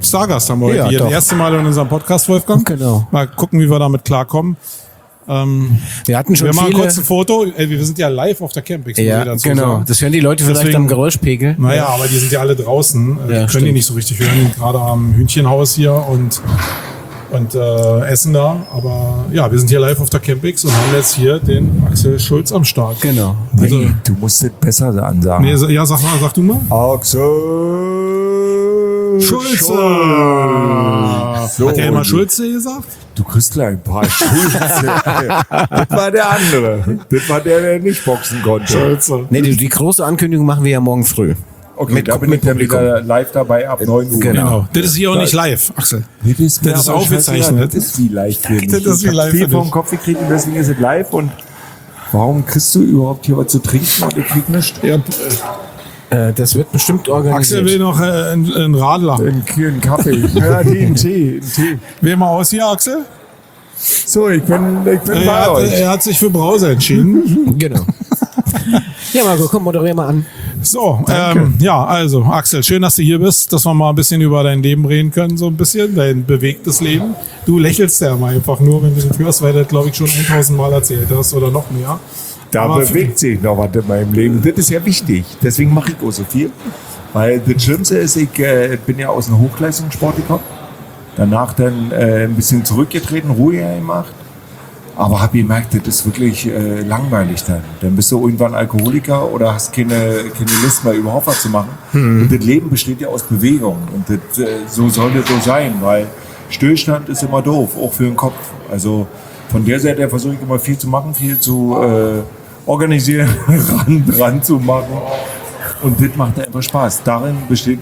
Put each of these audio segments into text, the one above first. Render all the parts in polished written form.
Stargast haben wir heute hier. doch. Das erste Mal in unserem Podcast, Wolfgang. Genau. Mal gucken, wie wir damit klarkommen. Wir hatten schon Wir machen viele... kurz ein Foto. Wir sind ja live auf der Campix. Ja, genau. Das hören die Leute vielleicht Deswegen- am Geräuschpegel. Naja, aber die sind ja alle draußen. Die können stimmt. die nicht so richtig hören. Gerade am Hühnchenhaus hier und essen da. Aber ja, wir sind hier live auf der Campix und haben jetzt hier den Axel Schulz am Start. Genau. Nee, du musst es besser ansagen. Nee, ja, sag du mal. Axel Schulze! So, Hat er immer Schulze gesagt? Du kriegst gleich ein paar Schulze. Das war der andere. Das war der nicht boxen konnte. Schulze. Nee, die große Ankündigung machen wir ja morgen früh. Okay, da bin ich dann wieder live dabei ab 9 Uhr. Genau. Das ist hier auch nicht live, Axel. Das ist, Das ist aber aufgezeichnet. Das ist wie live für mich. Das ist wie Ich hab live viel für vom dich. Kopf gekriegt und deswegen ist es live. Und warum kriegst du überhaupt hier was zu trinken und ich krieg nichts? Ja, Das wird bestimmt Axel organisiert. will noch einen Radler. Einen Kaffee. Ja, einen Tee. Wähl mal aus hier, Axel. So, ich bin bei euch. Er hat sich für Brause entschieden. Genau. Ja, Marco, komm, moderier mal an. So, ja, also Axel, schön, dass du hier bist, dass wir mal ein bisschen über dein Leben reden können, so ein bisschen, dein bewegtes Leben. Du lächelst ja mal einfach nur, wenn du das hörst, weil du das, glaube ich, schon 1000 Mal erzählt hast oder noch mehr. Da Aber bewegt sich noch was in meinem Leben. Das ist ja wichtig. Deswegen mache ich auch so viel. Weil das Schlimmste ist, ich bin ja aus dem Hochleistungssport gekommen. Danach dann ein bisschen zurückgetreten, ruhiger gemacht. Aber habe gemerkt, das ist wirklich langweilig dann. Dann bist du irgendwann Alkoholiker oder hast keine Lust mehr, überhaupt was zu machen. Und das Leben besteht ja aus Bewegung. Und das, so soll das so sein, weil Stillstand ist immer doof, auch für den Kopf. Also von der Seite versuche ich immer viel zu machen, viel zu organisieren, ran zu machen. Und das macht einfach Spaß. Darin besteht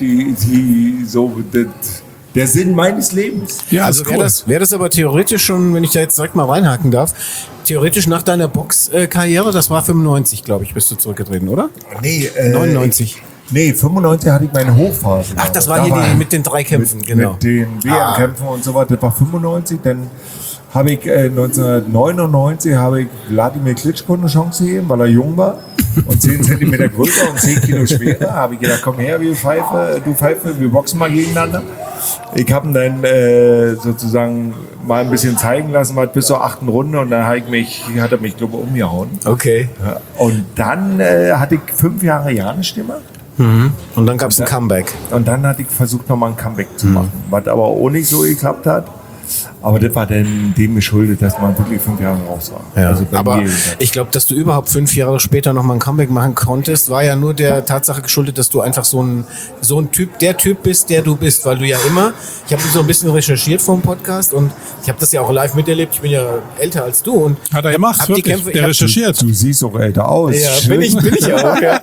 der Sinn meines Lebens. Ja, Also wäre das aber theoretisch schon, wenn ich da jetzt direkt mal reinhaken darf, theoretisch nach deiner Boxkarriere, das war 95, glaube ich, bist du zurückgetreten, oder? Nee, 99. Nee, 95 hatte ich meine Hochphase. Ach, das war hier mit den 3 Kämpfen, genau. Mit den WM-Kämpfen und so weiter. Das war 95. Dann habe ich 1999 habe ich Wladimir Klitschko eine Chance gegeben, weil er jung war und 10 Zentimeter größer und 10 Kilo schwerer. Habe ich gedacht, komm her, du Pfeife, wir boxen mal gegeneinander. Ich habe ihn dann sozusagen mal ein bisschen zeigen lassen, mal bis zur 8. Runde und dann hat er mich, glaube ich, umgehauen. Okay. Ja, und dann hatte ich 5 Jahre ja nichts gemacht. Und dann gab es ein Comeback. Und dann hatte ich versucht, nochmal ein Comeback zu machen, was aber auch nicht so geklappt hat. Aber das war dann dem geschuldet, dass man wirklich 5 Jahre raus war. Ja, Also bei aber mir. ich glaube, dass du überhaupt 5 Jahre später nochmal ein Comeback machen konntest, war ja nur der Tatsache geschuldet, dass du einfach so ein Typ, der Typ bist, der du bist, weil du ja immer, ich habe so ein bisschen recherchiert vor dem Podcast und ich habe das ja auch live miterlebt, ich bin ja älter als du und Hat er gemacht, hab die wirklich. Kämpfe, Der recherchiert. Du siehst auch älter aus. ja, Schön. bin ich auch. Ja.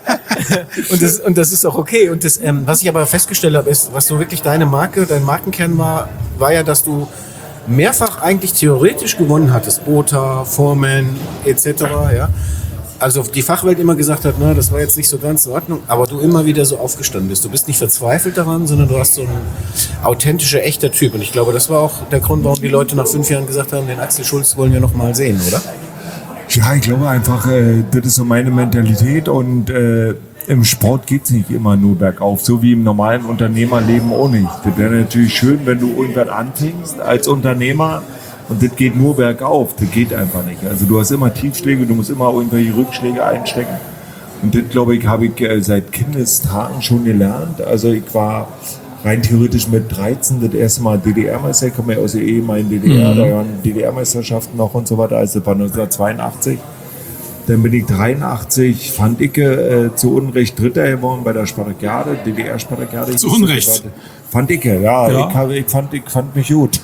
Und das ist auch okay. Und das, was ich aber festgestellt habe, ist, was so wirklich deine Marke, dein Markenkern war ja, dass du mehrfach eigentlich theoretisch gewonnen hattest. Botha, Foreman etc. Ja? Also die Fachwelt immer gesagt hat, na, das war jetzt nicht so ganz in Ordnung, aber du immer wieder so aufgestanden bist. Du bist nicht verzweifelt daran, sondern du hast so ein authentischer, echter Typ. Und ich glaube, das war auch der Grund, warum die Leute nach 5 Jahren gesagt haben, den Axel Schulz wollen wir noch mal sehen, oder? Ja, ich glaube einfach, das ist so meine Mentalität und im Sport geht es nicht immer nur bergauf, so wie im normalen Unternehmerleben auch nicht. Das wäre natürlich schön, wenn du irgendwann anfängst als Unternehmer und das geht nur bergauf. Das geht einfach nicht. Also du hast immer Tiefschläge, du musst immer irgendwelche Rückschläge einstecken. Und das, glaube ich, habe ich seit Kindestagen schon gelernt. Also ich war rein theoretisch mit 13 das erste Mal DDR-Meister. Ich komme ja aus der ehemaligen DDR, da waren DDR-Meisterschaften noch und so weiter. Also das war 1982. Dann bin ich 83, fand ich zu Unrecht Dritter geworden bei der Spartakiade, DDR-Spartakiade. Zu Unrecht? Fand ich ja. Ich fand mich gut.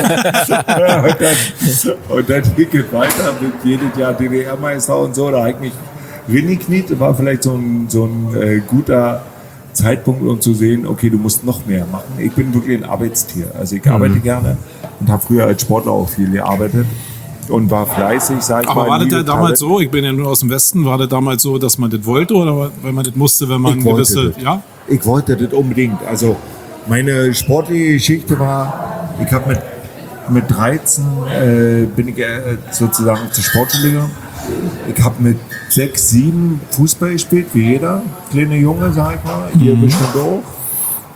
und dann ging es weiter mit jedes Jahr DDR-Meister und so. Da habe ich mich reingekniet. Das war vielleicht so ein guter Zeitpunkt, um zu sehen, okay, du musst noch mehr machen. Ich bin wirklich ein Arbeitstier. Also ich arbeite gerne und habe früher als Sportler auch viel gearbeitet. Und war fleißig, sag ich mal. Aber war das ja damals so, ich bin ja nur aus dem Westen, war das damals so, dass man das wollte oder weil man das musste, wenn man gewisse, ja? Ich wollte das unbedingt. Also meine sportliche Geschichte war, ich habe mit 13 bin ich sozusagen zur Sportschule gegangen. Ich habe mit 6, 7 Fußball gespielt, wie jeder kleine Junge, sag ich mal. Hier bestimmt auch.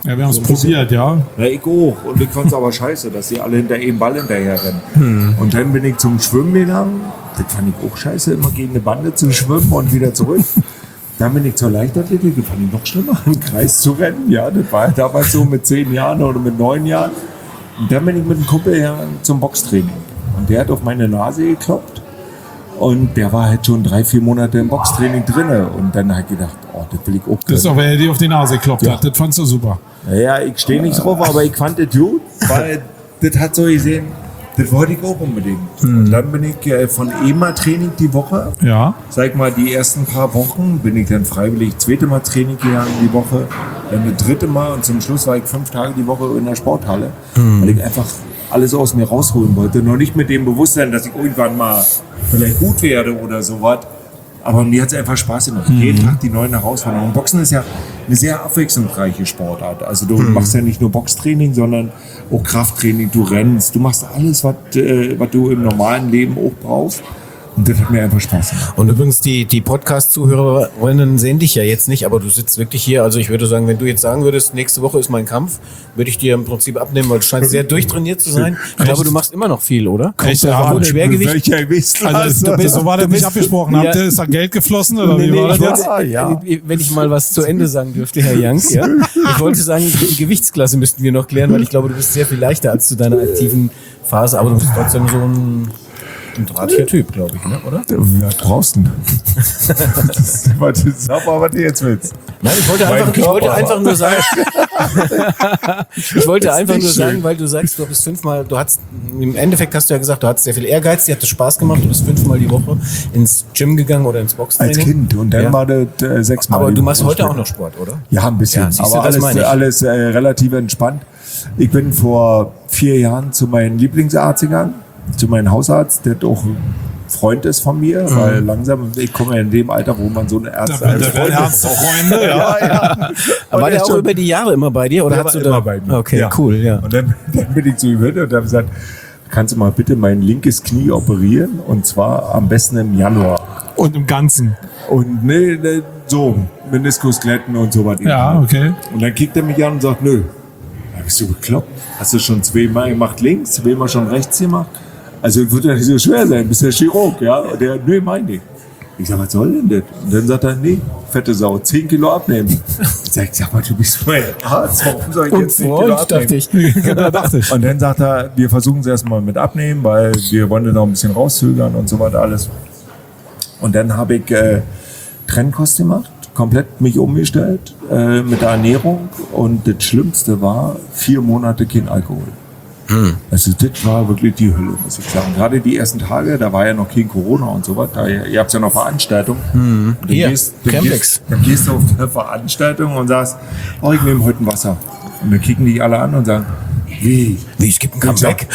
Ja, wir haben es probiert, ja. Ja, ich auch. Und ich fand es aber scheiße, dass die alle hinter einem Ball hinterher rennen. Und dann bin ich zum Schwimmen gegangen. Das fand ich auch scheiße, immer gegen eine Bande zu schwimmen und wieder zurück. Dann bin ich zur Leichtathletik, das fand ich noch schlimmer, im Kreis zu rennen. Ja, das war damals so mit 10 Jahren oder mit 9 Jahren. Und dann bin ich mit einem Kumpel ja zum Boxtraining. Und der hat auf meine Nase geklopft. Und der war halt schon 3-4 Monate im Boxtraining drin. Und dann habe ich gedacht, oh, das will ich auch. Das ist auch, wer dir auf die Nase geklopft hat. Das fandst du super. Ja, ich stehe nicht drauf, aber ich fand das gut, weil das hat so gesehen, das wollte ich auch unbedingt. Und dann bin ich von EMA-Training die Woche. Ja. Sag mal, die ersten paar Wochen bin ich dann freiwillig 2. Mal Training gegangen die Woche, dann das 3. Mal und zum Schluss war ich 5 Tage die Woche in der Sporthalle, weil ich einfach alles aus mir rausholen wollte. Noch nicht mit dem Bewusstsein, dass ich irgendwann mal vielleicht gut werde oder sowas. Aber mir hat es einfach Spaß gemacht. Jeden Tag die neuen Herausforderungen. Boxen ist ja eine sehr abwechslungsreiche Sportart. Also du machst ja nicht nur Boxtraining, sondern auch Krafttraining. Du rennst, du machst alles, was du im normalen Leben auch brauchst. Und das hat mir einfach Spaß gemacht. Und übrigens, die Podcast-Zuhörerinnen sehen dich ja jetzt nicht, aber du sitzt wirklich hier. Also ich würde sagen, wenn du jetzt sagen würdest, nächste Woche ist mein Kampf, würde ich dir im Prinzip abnehmen, weil du scheinst sehr durchtrainiert zu sein. Ich glaube, du machst immer noch viel, oder? Echt, ja, und Schwergewicht. Also, du bist, so war das nicht abgesprochen. Habt ihr, ist da Geld geflossen oder wie war das jetzt? Wenn ich mal was zu Ende sagen dürfte, Herr Jank, ja. Ich wollte sagen, die Gewichtsklasse müssten wir noch klären, weil ich glaube, du bist sehr viel leichter als zu deiner aktiven Phase, aber du bist trotzdem so ein drahtiger Typ, glaube ich, ne? Oder? Ja, draußen. Sag mal, was du jetzt willst. Nein, ich wollte einfach nur sagen, weil du sagst, du bist 5-mal, im Endeffekt hast du ja gesagt, du hattest sehr viel Ehrgeiz, dir hat es Spaß gemacht, du bist 5-mal die Woche ins Gym gegangen oder ins Boxtraining. Als Kind und dann war das 6-mal. Aber du machst heute auch noch Sport, oder? Ja, ein bisschen, Ja, aber alles relativ entspannt. Ich bin vor 4 Jahren zu meinem Lieblingsarzt gegangen, zu meinem Hausarzt, der auch ein Freund ist von mir, weil langsam, ich komme ja in dem Alter, wo man so eine Ärzte als Freunde, ja. Aber war der auch über die Jahre immer bei dir? Oder der hast war du immer bei mir. Okay, Ja. cool, ja. Und dann bin ich zu ihm hin und habe gesagt, kannst du mal bitte mein linkes Knie operieren? Und zwar am besten im Januar. Und im Ganzen. Und so, Meniskusglätten und so was. Ja, okay. Und dann kickt er mich an und sagt, nö, bist du bekloppt? Hast du schon 2-mal gemacht links, 2-mal schon rechts gemacht? Also wird ja nicht so schwer sein, bist ja Chirurg, ja? Und der, nö, mein nicht. Ich sag, was soll denn das? Und dann sagt er, nee, fette Sau, 10 Kilo abnehmen. Ich sag mal, du bist mein Arzt, warum soll ich jetzt 10 Kilo abnehmen? Dachte ich. Und dann sagt er, wir versuchen es erstmal mit abnehmen, weil wir wollen noch ein bisschen rauszögern und so weiter alles. Und dann habe ich Trennkost gemacht, komplett mich umgestellt mit der Ernährung. Und das Schlimmste war 4 Monate kein Alkohol. Also das war wirklich die Hölle, muss ich sagen. Gerade die ersten Tage, da war ja noch kein Corona und so was. Ihr habt ja noch Veranstaltungen. Und dann Hier, gehst du auf eine Veranstaltung und sagst, oh, ich nehme heute ein Wasser. Und dann kicken die alle an und sagen, wie, es gibt ein Comeback.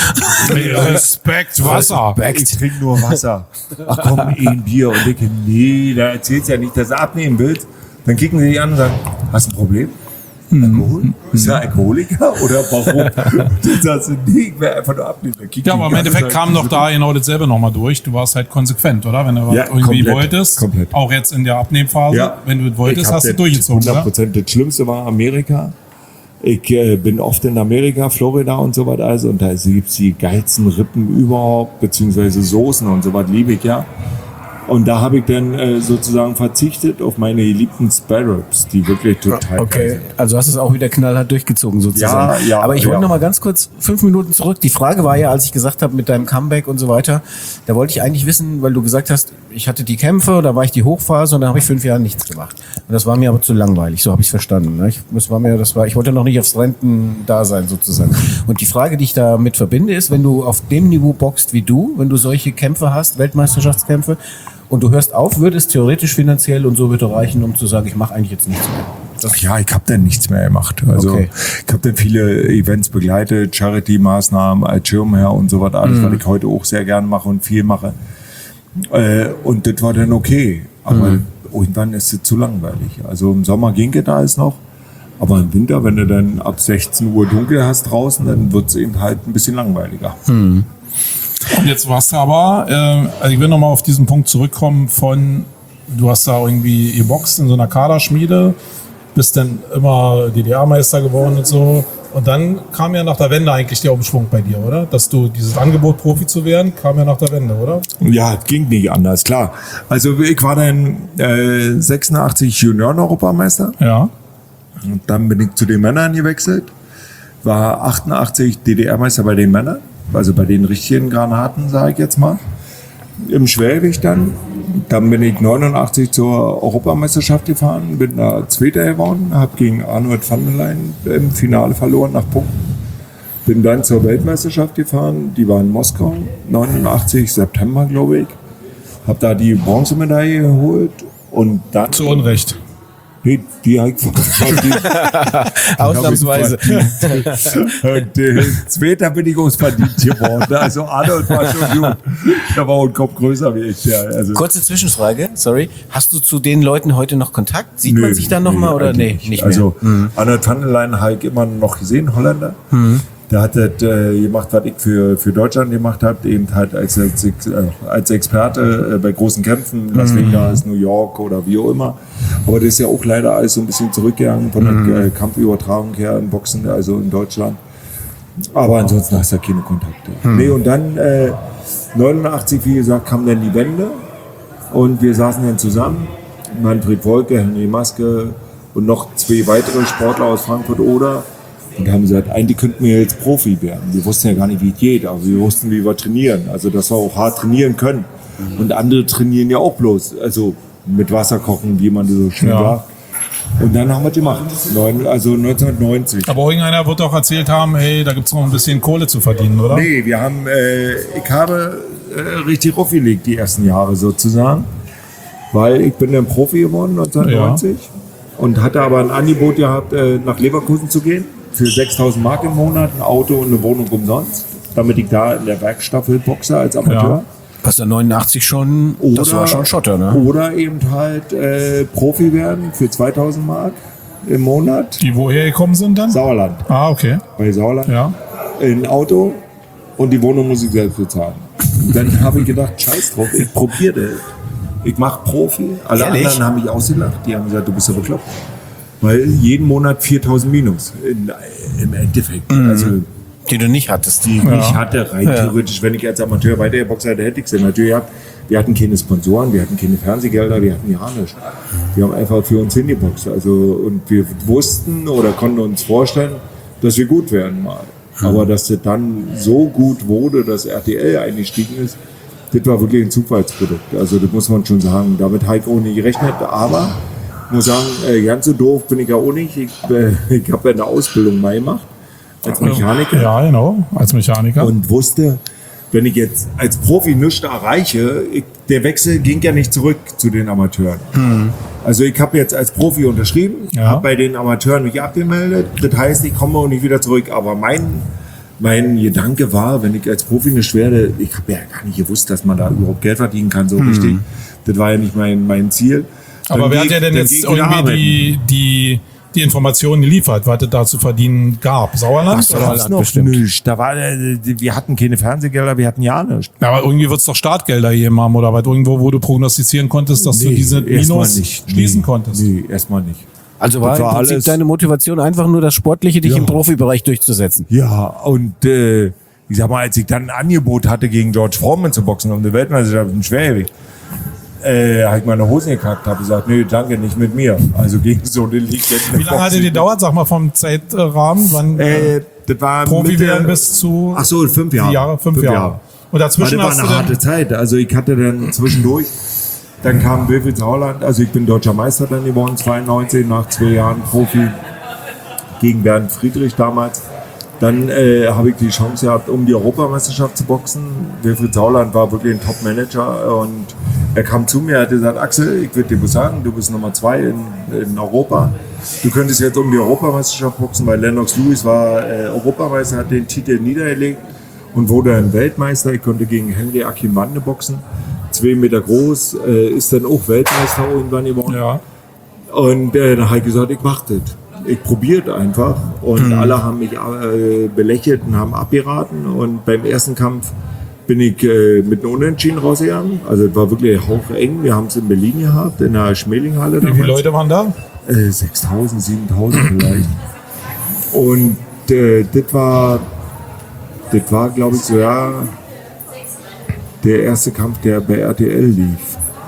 Respekt, Wasser. ich trinke nur Wasser. Ach komm, ein Bier. Und ich, nee, da erzählst du ja nicht, dass du abnehmen willst. Dann kicken sie dich an und sagen, hast du ein Problem? Alkohol? Ist er Alkoholiker? Oder warum? Du sagst, nee, ich will einfach nur abnehmen. Ja, aber im Endeffekt kam doch da genau dasselbe nochmal durch. Du warst halt konsequent, oder? Wenn du was irgendwie komplett, wolltest, komplett. Auch jetzt in der Abnehmphase, wenn du wolltest, hast du durchgezogen, 100%. oder? Das Schlimmste war Amerika. Ich bin oft in Amerika, Florida und so was also, und da gibt's die geilsten Rippen überhaupt, beziehungsweise Soßen und so was liebe ich ja. Und da habe ich dann sozusagen verzichtet auf meine geliebten Spare-Ribs, die wirklich total geil Okay, sind. also hast du es auch wieder knallhart durchgezogen sozusagen. Ja, aber ich wollte ja. noch mal ganz kurz 5 Minuten zurück. Die Frage war ja, als ich gesagt habe mit deinem Comeback und so weiter, da wollte ich eigentlich wissen, weil du gesagt hast, ich hatte die Kämpfe, da war ich die Hochphase und da habe ich 5 Jahre nichts gemacht. Und das war mir aber zu langweilig, so habe ich es verstanden. Ne? Ich wollte noch nicht aufs Rentendasein sozusagen. Und die Frage, die ich damit verbinde, ist, wenn du auf dem Niveau boxt wie du, wenn du solche Kämpfe hast, Weltmeisterschaftskämpfe, und du hörst auf, würde es theoretisch finanziell und so würde reichen, um zu sagen, ich mache eigentlich jetzt nichts mehr. Ja, ich habe dann nichts mehr gemacht. Also Okay. ich habe dann viele Events begleitet, Charity-Maßnahmen als Schirmherr und so was alles, was ich heute auch sehr gern mache und viel mache. Und das war dann okay. Aber irgendwann ist es zu langweilig. Also im Sommer ging es alles noch. Aber im Winter, wenn du dann ab 16 Uhr dunkel hast draußen, dann wird es eben halt ein bisschen langweiliger. Und jetzt warst du aber, also ich will nochmal auf diesen Punkt zurückkommen du hast da irgendwie geboxt in so einer Kaderschmiede, bist dann immer DDR-Meister geworden und so. Und dann kam ja nach der Wende eigentlich der Umschwung bei dir, oder? Dass du dieses Angebot, Profi zu werden, kam ja nach der Wende, oder? Ja, ging nicht anders, klar. Also ich war dann 86 Junioren-Europameister. Ja. Und dann bin ich zu den Männern gewechselt. War 88 DDR-Meister bei den Männern. Also bei den richtigen Granaten, sage ich jetzt mal. Im Schwergewicht dann. Dann bin ich 89 zur Europameisterschaft gefahren, bin da Zweiter geworden, habe gegen Arnold van der Leyen im Finale verloren nach Punkten. Bin dann zur Weltmeisterschaft gefahren, die war in Moskau, 89 September, glaube ich. Habe da die Bronzemedaille geholt und dann... Zu Unrecht. Nee, die habe ich verdient. Ausnahmsweise. Und später bin ich auch verdient geworden. Also Arnold war schon gut. Da war ein Kopf größer wie ich. Ja, also. Kurze Zwischenfrage, sorry. Hast du zu den Leuten heute noch Kontakt? Sieht man sich dann nochmal oder nee, nicht mehr? Also Arnold van der Leyen habe ich immer noch gesehen, Holländer. Der hat das gemacht, was ich für Deutschland gemacht habe, eben halt als Experte bei großen Kämpfen, Las Vegas, New York oder wie auch immer. Aber das ist ja auch leider alles so ein bisschen zurückgegangen von der Kampfübertragung her im Boxen, also in Deutschland. Aber ansonsten hast du ja keine Kontakte. Nee, und dann 89, wie gesagt, kam dann die Wende und wir saßen dann zusammen. Manfred Wolke, Henry Maske und noch 2 weitere Sportler aus Frankfurt-Oder. Und haben gesagt, eigentlich könnten wir jetzt Profi werden. Wir wussten ja gar nicht, wie es geht, aber wir wussten, wie wir trainieren. Also, dass wir auch hart trainieren können. Und andere trainieren ja auch bloß, also mit Wasser kochen, wie man so schön sagt. Und dann haben wir es gemacht, also 1990. Aber irgendeiner wird auch erzählt haben, hey, da gibt es noch ein bisschen Kohle zu verdienen, oder? Nee, ich habe richtig aufgelegt die ersten Jahre sozusagen, weil ich bin dann Profi geworden 1990 und hatte aber ein Angebot gehabt, nach Leverkusen zu gehen. Für 6.000 Mark im Monat, ein Auto und eine Wohnung umsonst, damit ich da in der Werkstaffel boxe als Amateur. Was der 89 schon, das war schon Schotter, ne? Oder eben halt Profi werden für 2.000 Mark im Monat. Die woher gekommen sind dann? Sauerland. Ah, okay. Bei Sauerland. Ja. Ein Auto und die Wohnung muss ich selbst bezahlen. Und dann habe ich gedacht, scheiß drauf, ich probiere das. Ich mache Profi. Alle anderen haben mich ausgelacht. Die haben gesagt, du bist ja bekloppt. Weil jeden Monat 4.000 minus im Endeffekt. Also, die du nicht hattest. Die ich nicht hatte, rein theoretisch. Wenn ich als Amateur weitergeboxt hätte, hätte ich sie natürlich gehabt. Wir hatten keine Sponsoren, wir hatten keine Fernsehgelder, wir hatten ja nichts. Wir haben einfach für uns hingeboxt. Also, und wir wussten oder konnten uns vorstellen, dass wir gut werden mal. Aber dass das dann so gut wurde, dass RTL eingestiegen ist, das war wirklich ein Zufallsprodukt. Also das muss man schon sagen. Damit habe ich auch nicht gerechnet, aber ich muss sagen, ganz so doof bin ich ja auch nicht. Ich habe ja eine Ausbildung mal gemacht als Mechaniker. Ja, genau, als Mechaniker. Und wusste, wenn ich jetzt als Profi nichts erreiche, der Wechsel ging ja nicht zurück zu den Amateuren. Also ich habe jetzt als Profi unterschrieben, habe bei den Amateuren mich abgemeldet. Das heißt, ich komme auch nicht wieder zurück. Aber mein Gedanke war, wenn ich als Profi nicht werde, ich habe ja gar nicht gewusst, dass man da überhaupt Geld verdienen kann, so richtig. Das war ja nicht mein Ziel. Aber wer hat ja denn jetzt irgendwie die Informationen geliefert, was es da zu verdienen gab? Sauerland? Sauerland noch nicht. Wir hatten keine Fernsehgelder, wir hatten ja nichts. Ja, aber irgendwie wird es doch Startgelder gegeben haben oder was irgendwo, wo du prognostizieren konntest, dass du diese Minus schließen konntest. Nee, erstmal nicht. Also war im Prinzip deine Motivation einfach nur das Sportliche, dich im Profibereich durchzusetzen? Ja, und ich sag mal, als ich dann ein Angebot hatte, gegen George Foreman zu boxen um die Weltmeisterschaft im Schwergewicht, habe ich meine Hosen gekackt, habe gesagt, nee, danke, nicht mit mir. Also gegen so eine Legende. Wie lange hat es gedauert, sag mal, vom Zeitrahmen? Wann das war Profi werden bis zu... Ach so, 5 Jahre. 5 Jahre. Und dazwischen das war eine harte Zeit. Also ich hatte dann zwischendurch, dann kam Wilfried Sauerland, also ich bin deutscher Meister dann geworden, 92, nach 2 Jahren Profi gegen Bernd Friedrich damals. Dann habe ich die Chance gehabt, um die Europameisterschaft zu boxen. Wilfried Sauerland war wirklich ein Top-Manager und er kam zu mir, hat gesagt, Axel, ich würde dir was sagen, du bist Nummer 2 in Europa. Du könntest jetzt um die Europameisterschaft boxen, weil Lennox Lewis war Europameister, hat den Titel niedergelegt und wurde ein Weltmeister. Ich konnte gegen Henry Akinwande boxen, 2 Meter groß, ist dann auch Weltmeister irgendwann geworden. Ja. Und dann habe ich gesagt, ich mache das. Ich probiere einfach und alle haben mich belächelt und haben abgeraten und beim ersten Kampf bin ich mit einem Unentschieden rausgegangen. Also es war wirklich haucheng. Wir haben es in Berlin gehabt, in der Schmelinghalle. Wie viele Leute waren da? 6.000, 7.000 vielleicht. Und das war glaube ich, so, ja, der erste Kampf, der bei RTL lief.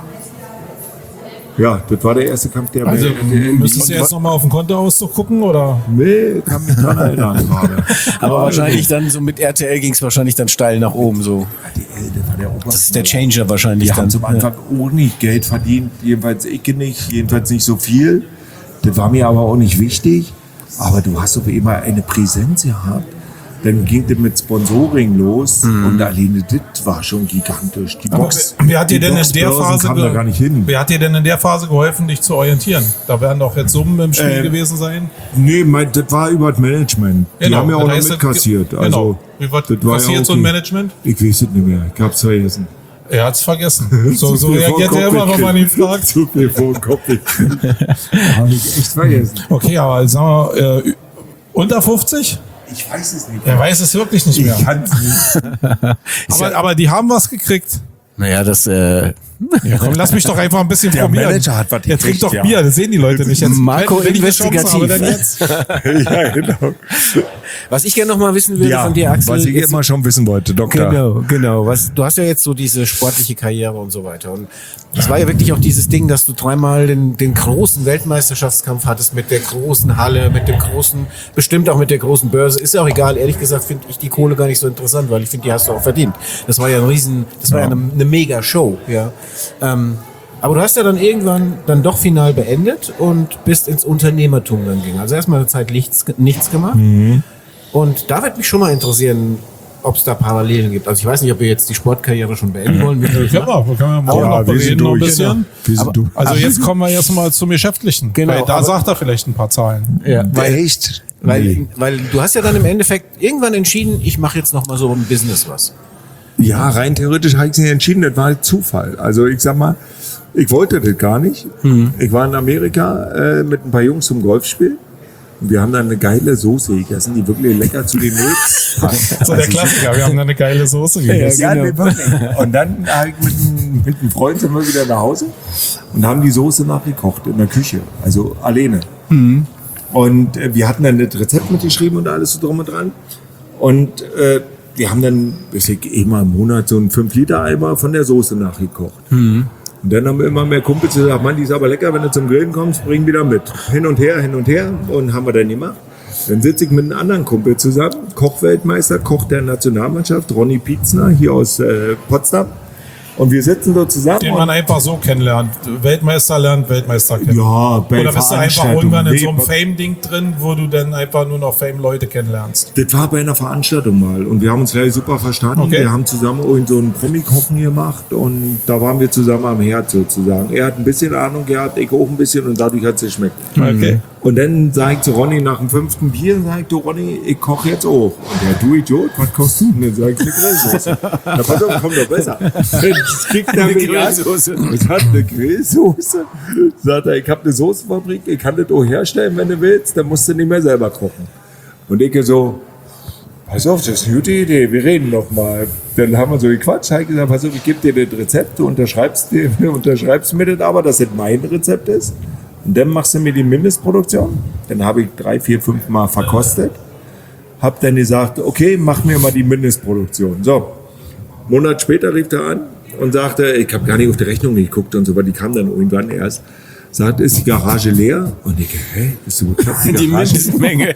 Ja, das war der erste Kampf, der Also bei RTL lief. müsstest du jetzt nochmal auf den Kontoauszug gucken, oder? Nee, kann mich dran erinnern gerade. Aber wahrscheinlich dann so mit RTL ging es wahrscheinlich dann steil nach oben so. RTL, das war der Oberknaller. Das ist der Changer wahrscheinlich Die dann. haben zum Anfang auch nicht Geld verdient, jedenfalls ich nicht, jedenfalls nicht so viel. Das war mir aber auch nicht wichtig. Aber du hast auf immer eine Präsenz gehabt. Dann ging das mit Sponsoring los und alleine das war schon gigantisch. Die Box, Wer hat dir die denn in der Boxbörsen Phase kamen da gar nicht hin. Wer hat dir denn in der Phase geholfen, dich zu orientieren? Da werden doch jetzt Summen im Spiel gewesen sein. Nee, das war über das Management. Die haben ja auch noch mitkassiert. Also, Wie war das war passiert ja so ein okay. Management? Ich weiß es nicht mehr. Ich hab's vergessen. Er hat's vergessen. So reagiert er immer, wenn man ihn fragt. Zu viel vor den Kopf. Hab ich echt vergessen. Okay, aber sagen wir, unter 50? Ich weiß es nicht. Er weiß es wirklich nicht mehr. Ich kann's nicht. Aber die haben was gekriegt. Naja, das Ja, komm, lass mich doch einfach ein bisschen Der probieren. Manager hat was Der trinkt gekriegt, doch ja. Bier, das sehen die Leute nicht. Jetzt, Marco wenn ich eine Chance investigativ. habe, dann jetzt. Ja, genau. was ich gerne noch mal wissen würde von dir, Axel. was ich jetzt- immer schon wissen wollte, Doktor. Genau. Du hast ja jetzt so diese sportliche Karriere und so weiter. Und das war ja wirklich auch dieses Ding, dass du dreimal den großen Weltmeisterschaftskampf hattest mit der großen Halle, mit dem großen, bestimmt auch mit der großen Börse. Ist ja auch egal. Ehrlich gesagt finde ich die Kohle gar nicht so interessant, weil ich finde, die hast du auch verdient. Das war ja eine mega Show, ja. Aber du hast ja dann irgendwann dann doch final beendet und bist ins Unternehmertum dann gegangen. Also erstmal eine Zeit nichts gemacht. Und da wird mich schon mal interessieren, ob es da Parallelen gibt. Also ich weiß nicht, ob wir jetzt die Sportkarriere schon beenden wollen. Können wir morgen noch wir sind bereden, noch ein durch. bisschen. Wir sind durch. Also jetzt kommen wir erstmal zum Geschäftlichen. Genau, Weil da aber- sagt er vielleicht ein paar Zahlen. Ja, Echt? weil du hast ja dann im Endeffekt irgendwann entschieden, ich mache jetzt noch mal so ein Business was. Ja, rein theoretisch habe ich es nicht entschieden, das war Zufall. Also ich sag mal, ich wollte das gar nicht. Ich war in Amerika mit ein paar Jungs zum Golfspiel. Und wir haben dann eine geile Soße gegessen, die wirklich lecker zu den Nudes passt. So der Klassiker, wir haben da eine geile Soße gegessen. Ja, nee, wirklich. Und dann habe ich mit einem Freund sind wir wieder nach Hause und haben die Soße nachgekocht in der Küche, also alleine. Und wir hatten dann das Rezept mitgeschrieben und alles so drum und dran. Und wir haben dann, ich immer im Monat so einen 5-Liter-Eimer von der Soße nachgekocht. Und dann haben wir immer mehr Kumpels gesagt, Mann, die ist aber lecker, wenn du zum Grillen kommst, bring wieder mit. Hin und her und haben wir dann gemacht. Dann sitze ich mit einem anderen Kumpel zusammen, Kochweltmeister, Koch der Nationalmannschaft, Ronny Pietzner, hier aus Potsdam. Und wir sitzen dort zusammen. Den man einfach so kennenlernt. Weltmeister lernt Weltmeister kennen. Ja, bei Oder bist du einfach Veranstaltungen. irgendwann in so einem Nee, Fame-Ding drin, wo du dann einfach nur noch Fame-Leute kennenlernst? Das war bei einer Veranstaltung mal und wir haben uns gleich super verstanden. Okay. Wir haben zusammen irgend so einen Promi-Kochen gemacht und da waren wir zusammen am Herd sozusagen. Er hat ein bisschen Ahnung gehabt, ich auch ein bisschen und dadurch hat es geschmeckt. Okay. Und dann sage ich zu Ronny nach dem 5. Bier, sag ich, du Ronny, ich koche jetzt auch. Und der, du Idiot, was kochst du? Und dann sag ich, eine Grillsoße. Na pass auf, komm doch besser. Das kriegt er Eine mich an. Grillsoße. Ich hatte eine Grillsoße. Sagt er, ich habe eine Soßenfabrik, ich kann das auch herstellen, wenn du willst, dann musst du nicht mehr selber kochen. Und ich so, pass auf, das ist eine gute Idee, wir reden noch mal. Dann haben wir so gequatscht, habe ich gesagt, pass auf, ich gebe dir das Rezept, du unterschreibst mir das aber, dass das mein Rezept ist. Und dann machst du mir die Mindestproduktion. Dann habe ich 3, 4, 5 Mal verkostet. Hab dann gesagt, okay, mach mir mal die Mindestproduktion. So, einen Monat später rief er an und sagte, ich habe gar nicht auf die Rechnung geguckt und so, weil die kam dann irgendwann erst. Sagt, ist die Garage leer? Und ich, hä, bist du bekloppt? Die Mindestmenge.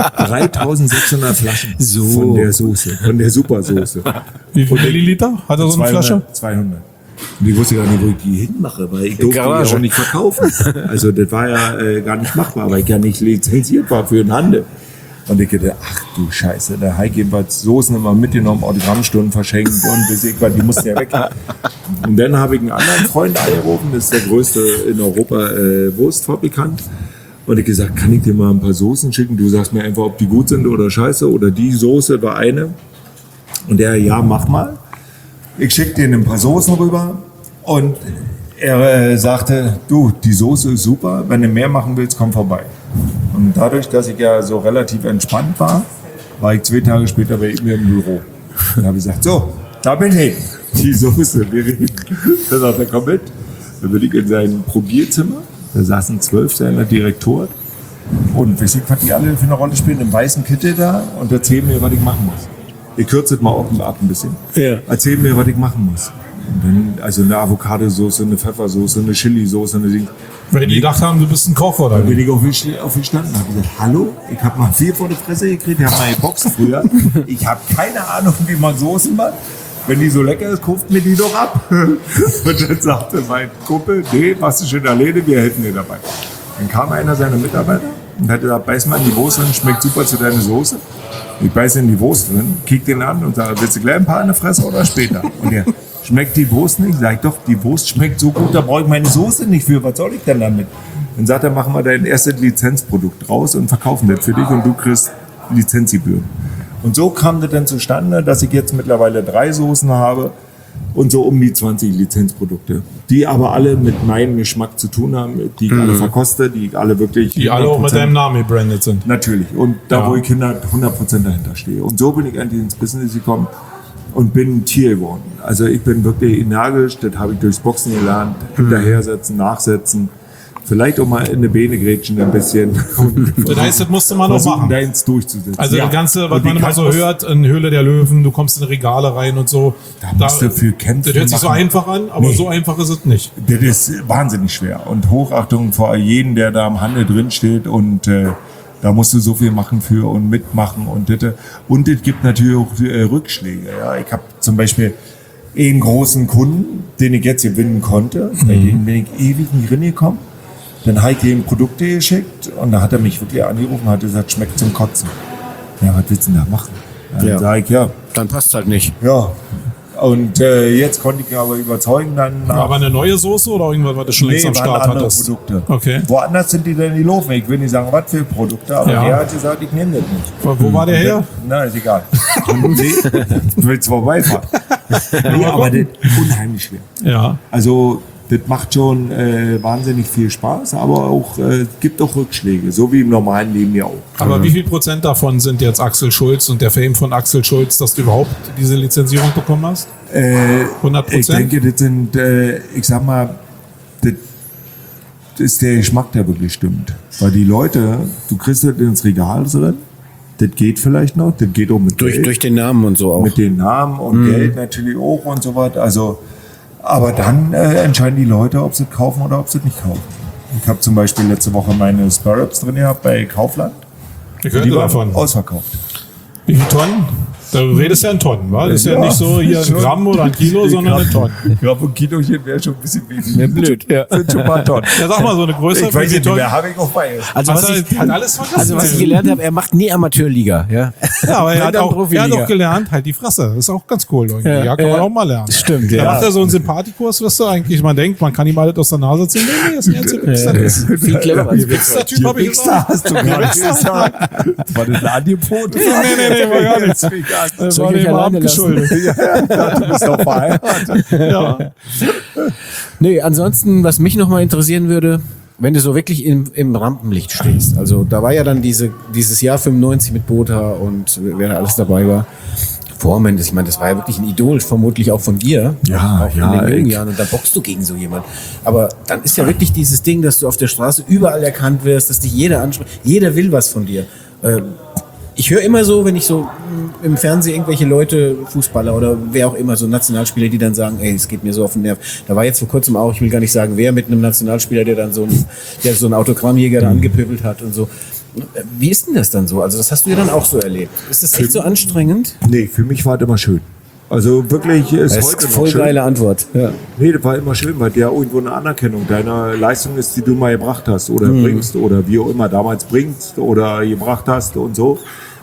3600 Flaschen So. von der Soße, von der Supersoße. Wie viel Milliliter hat er so eine Flasche? 200. Und ich wusste gar nicht, wo ich die hinmache, weil ich durfte die Garage. auch nicht verkaufen. Also das war ja gar nicht machbar, weil ich ja nicht lizenziert war für den Handel. Und ich dachte, ach du Scheiße, der Heike jedenfalls Soßen immer mitgenommen, Autogrammstunden verschenkt und bis ich war, die mussten ja weg. Und dann habe ich einen anderen Freund angerufen, das ist der größte in Europa Wurstfabrikant. Und ich gesagt, kann ich dir mal ein paar Soßen schicken? Du sagst mir einfach, ob die gut sind oder scheiße. Oder die Soße war eine. Und der, ja, mach mal. Ich schicke dir ein paar Soßen rüber. Und er sagte, du, die Soße ist super. Wenn du mehr machen willst, komm vorbei. Und dadurch, dass ich ja so relativ entspannt war, war ich 2 Tage später bei ihm im Büro. Dann habe ich gesagt, so, da bin ich. Die Soße, wir reden. Dann sagt er, komm mit. Dann bin ich in sein Probierzimmer. Da saßen 12 seiner Direktoren. Und wisst ihr, was die alle für eine Rolle spielen? Im weißen Kittel da und erzählen mir, was ich machen muss. Ich kürze es mal offen ab ein bisschen. Ja. Erzählen mir, was ich machen muss. Und dann, also eine Avocado-Soße, eine Pfeffersoße, eine Chili-Soße, eine Ding. Weil die gedacht haben, du bist ein Koch, oder? Da bin ich aufgestanden und habe gesagt, hallo, ich habe mal viel vor die Fresse gekriegt, ich habe mal geboxt früher. Ich habe keine Ahnung, wie man Soßen macht. Wenn die so lecker ist, kauft mir die doch ab. Und dann sagte mein Kumpel, nee, machst du schön alleine, wir helfen dir dabei. Dann kam einer seiner Mitarbeiter und hat gesagt, beiß mal in die Wurst drin, schmeckt super zu deiner Soße. Ich beiße in die Wurst drin, kick den an und sage, willst du gleich ein paar in der Fresse oder später? Und der, schmeckt die Wurst nicht? Sag ich, doch, die Wurst schmeckt so gut, da brauche ich meine Soße nicht für. Was soll ich denn damit? Dann sagt er, machen wir dein erstes Lizenzprodukt raus und verkaufen das für dich und du kriegst Lizenzgebühren. Und so kam das dann zustande, dass ich jetzt mittlerweile 3 Soßen habe und so um die 20 Lizenzprodukte, die aber alle mit meinem Geschmack zu tun haben, die ich alle verkoste, die ich alle wirklich... Die alle auch mit deinem Namen gebrandet sind. Natürlich. Und da, Ja. wo ich 100% dahinter stehe. Und so bin ich endlich ins Business gekommen und bin ein Tier geworden. Also ich bin wirklich energisch, das habe ich durchs Boxen gelernt, hinterhersetzen, nachsetzen, vielleicht auch mal in die Beine grätschen ein bisschen. Das heißt, das musste man noch versuchen, machen. deins durchzusetzen. Also das Ganze, was Und man ich immer kann so aus- hört, in Höhle der Löwen, du kommst in Regale rein und so. Da musst du für kämpfen. Das hört sich so machen. einfach an, aber Nee. so einfach ist es nicht. Das ist wahnsinnig schwer. Und Hochachtung vor jedem, der da am Handel drin steht. Und da musst du so viel machen für und mitmachen und das. Und es gibt natürlich auch Rückschläge. Ja. Ich habe zum Beispiel einen großen Kunden, den ich jetzt gewinnen konnte. Bei dem bin ich ewig nicht reingekommen. Dann habe ich ihm Produkte geschickt und da hat er mich wirklich angerufen und hat gesagt, schmeckt zum Kotzen. Ja, was willst du denn da machen? Dann Ja. sage ich, ja. Dann passt halt nicht. Ja. Und jetzt konnte ich ihn aber überzeugen, dann Aber eine neue Soße oder irgendwas, was du schon längst am waren Start andere hattest? Produkte. Okay. Woanders sind die denn gelaufen. Ich will nicht sagen, was für Produkte, aber Ja. er hat gesagt, ich nehme das nicht. Wo war der her? Na, ist egal. Nee, du willst vorbeifahren. Nee, aber das ist unheimlich schwer. Ja. Also, das macht schon wahnsinnig viel Spaß, aber auch gibt auch Rückschläge, so wie im normalen Leben ja auch. Aber wie viel Prozent davon sind jetzt Axel Schulz und der Fame von Axel Schulz, dass du überhaupt diese Lizenzierung bekommen hast? 100%? Ich denke, das sind, ich sag mal, das ist der Geschmack, der wirklich stimmt. Weil die Leute, du kriegst das ins Regal drin, das geht vielleicht noch, das geht auch mit Geld. Durch den Namen und so auch. Mit den Namen und Geld natürlich auch und so was. Also, aber dann entscheiden die Leute, ob sie es kaufen oder ob sie es nicht kaufen. Ich habe zum Beispiel letzte Woche meine Spur-Ups drin gehabt bei Kaufland. Ich hörte Die waren davon. ausverkauft. Wie viele Tonnen? Da redest du ja in Tonnen, wa? Das ist ja, Ja, nicht so hier ein schon. Gramm oder ein Kilo, sondern eine Tonne. Ich glaube, ein Kilochen wäre schon ein bisschen wenig. Wäre blöd, ja. Sind schon ein paar Tonnen. Ja, sag mal, so eine Größe. Ich weiß wie nicht viele mehr, Tonnen? habe ich auch bei. Also Hast was, du ich, halt alles vergessen? also was ich gelernt habe, er macht nie Amateurliga. Ja, Ja, aber er Wenn hat dann auch Profiliga. gelernt, halt die Fresse. Das ist auch ganz cool irgendwie. Ja, Ja, kann man ja. auch mal lernen. Stimmt, Da ja. macht er so einen Sympathikus, was du eigentlich, man denkt, man kann ihm alles aus der Nase ziehen. Nee, ist ein ganz Wichser. Viel cleverer als wir. Wichser-Typ, hab ich gesagt. hast du gerade gesagt. War das ein Angebot? Nee, war gar nichts. Das war Soll ich dem alleine Abend lassen? geschuldet. Ja, du bist doch verheiratet. Ja. Nee, ansonsten, was mich nochmal interessieren würde, wenn du so wirklich im Rampenlicht stehst. Also da war ja dann dieses Jahr 95 mit Botha und wer da alles dabei war. Foreman, ich meine, das war ja wirklich ein Idol, vermutlich auch von dir. Ja, auch ja, in den jungen ich- Jahren. Und da boxst du gegen so jemanden. Aber dann ist ja wirklich dieses Ding, dass du auf der Straße überall erkannt wirst, dass dich jeder anspricht. Jeder will was von dir. Ich höre immer so, wenn ich so im Fernsehen irgendwelche Leute, Fußballer oder wer auch immer, so Nationalspieler, die dann sagen, ey, es geht mir so auf den Nerv. Da war jetzt vor kurzem auch, ich will gar nicht sagen, wer mit einem Nationalspieler, der dann so ein Autogrammjäger da angepöbelt hat und so. Wie ist denn das dann so? Also das hast du ja dann auch so erlebt. Ist das echt so anstrengend? Nee, für mich war das immer schön. Also wirklich ist Das heute ist noch voll schön. geile Antwort. Ja. Nee, das war immer schön, weil der irgendwo eine Anerkennung deiner Leistung ist, die du mal gebracht hast oder bringst oder wie auch immer damals bringst oder gebracht hast und so.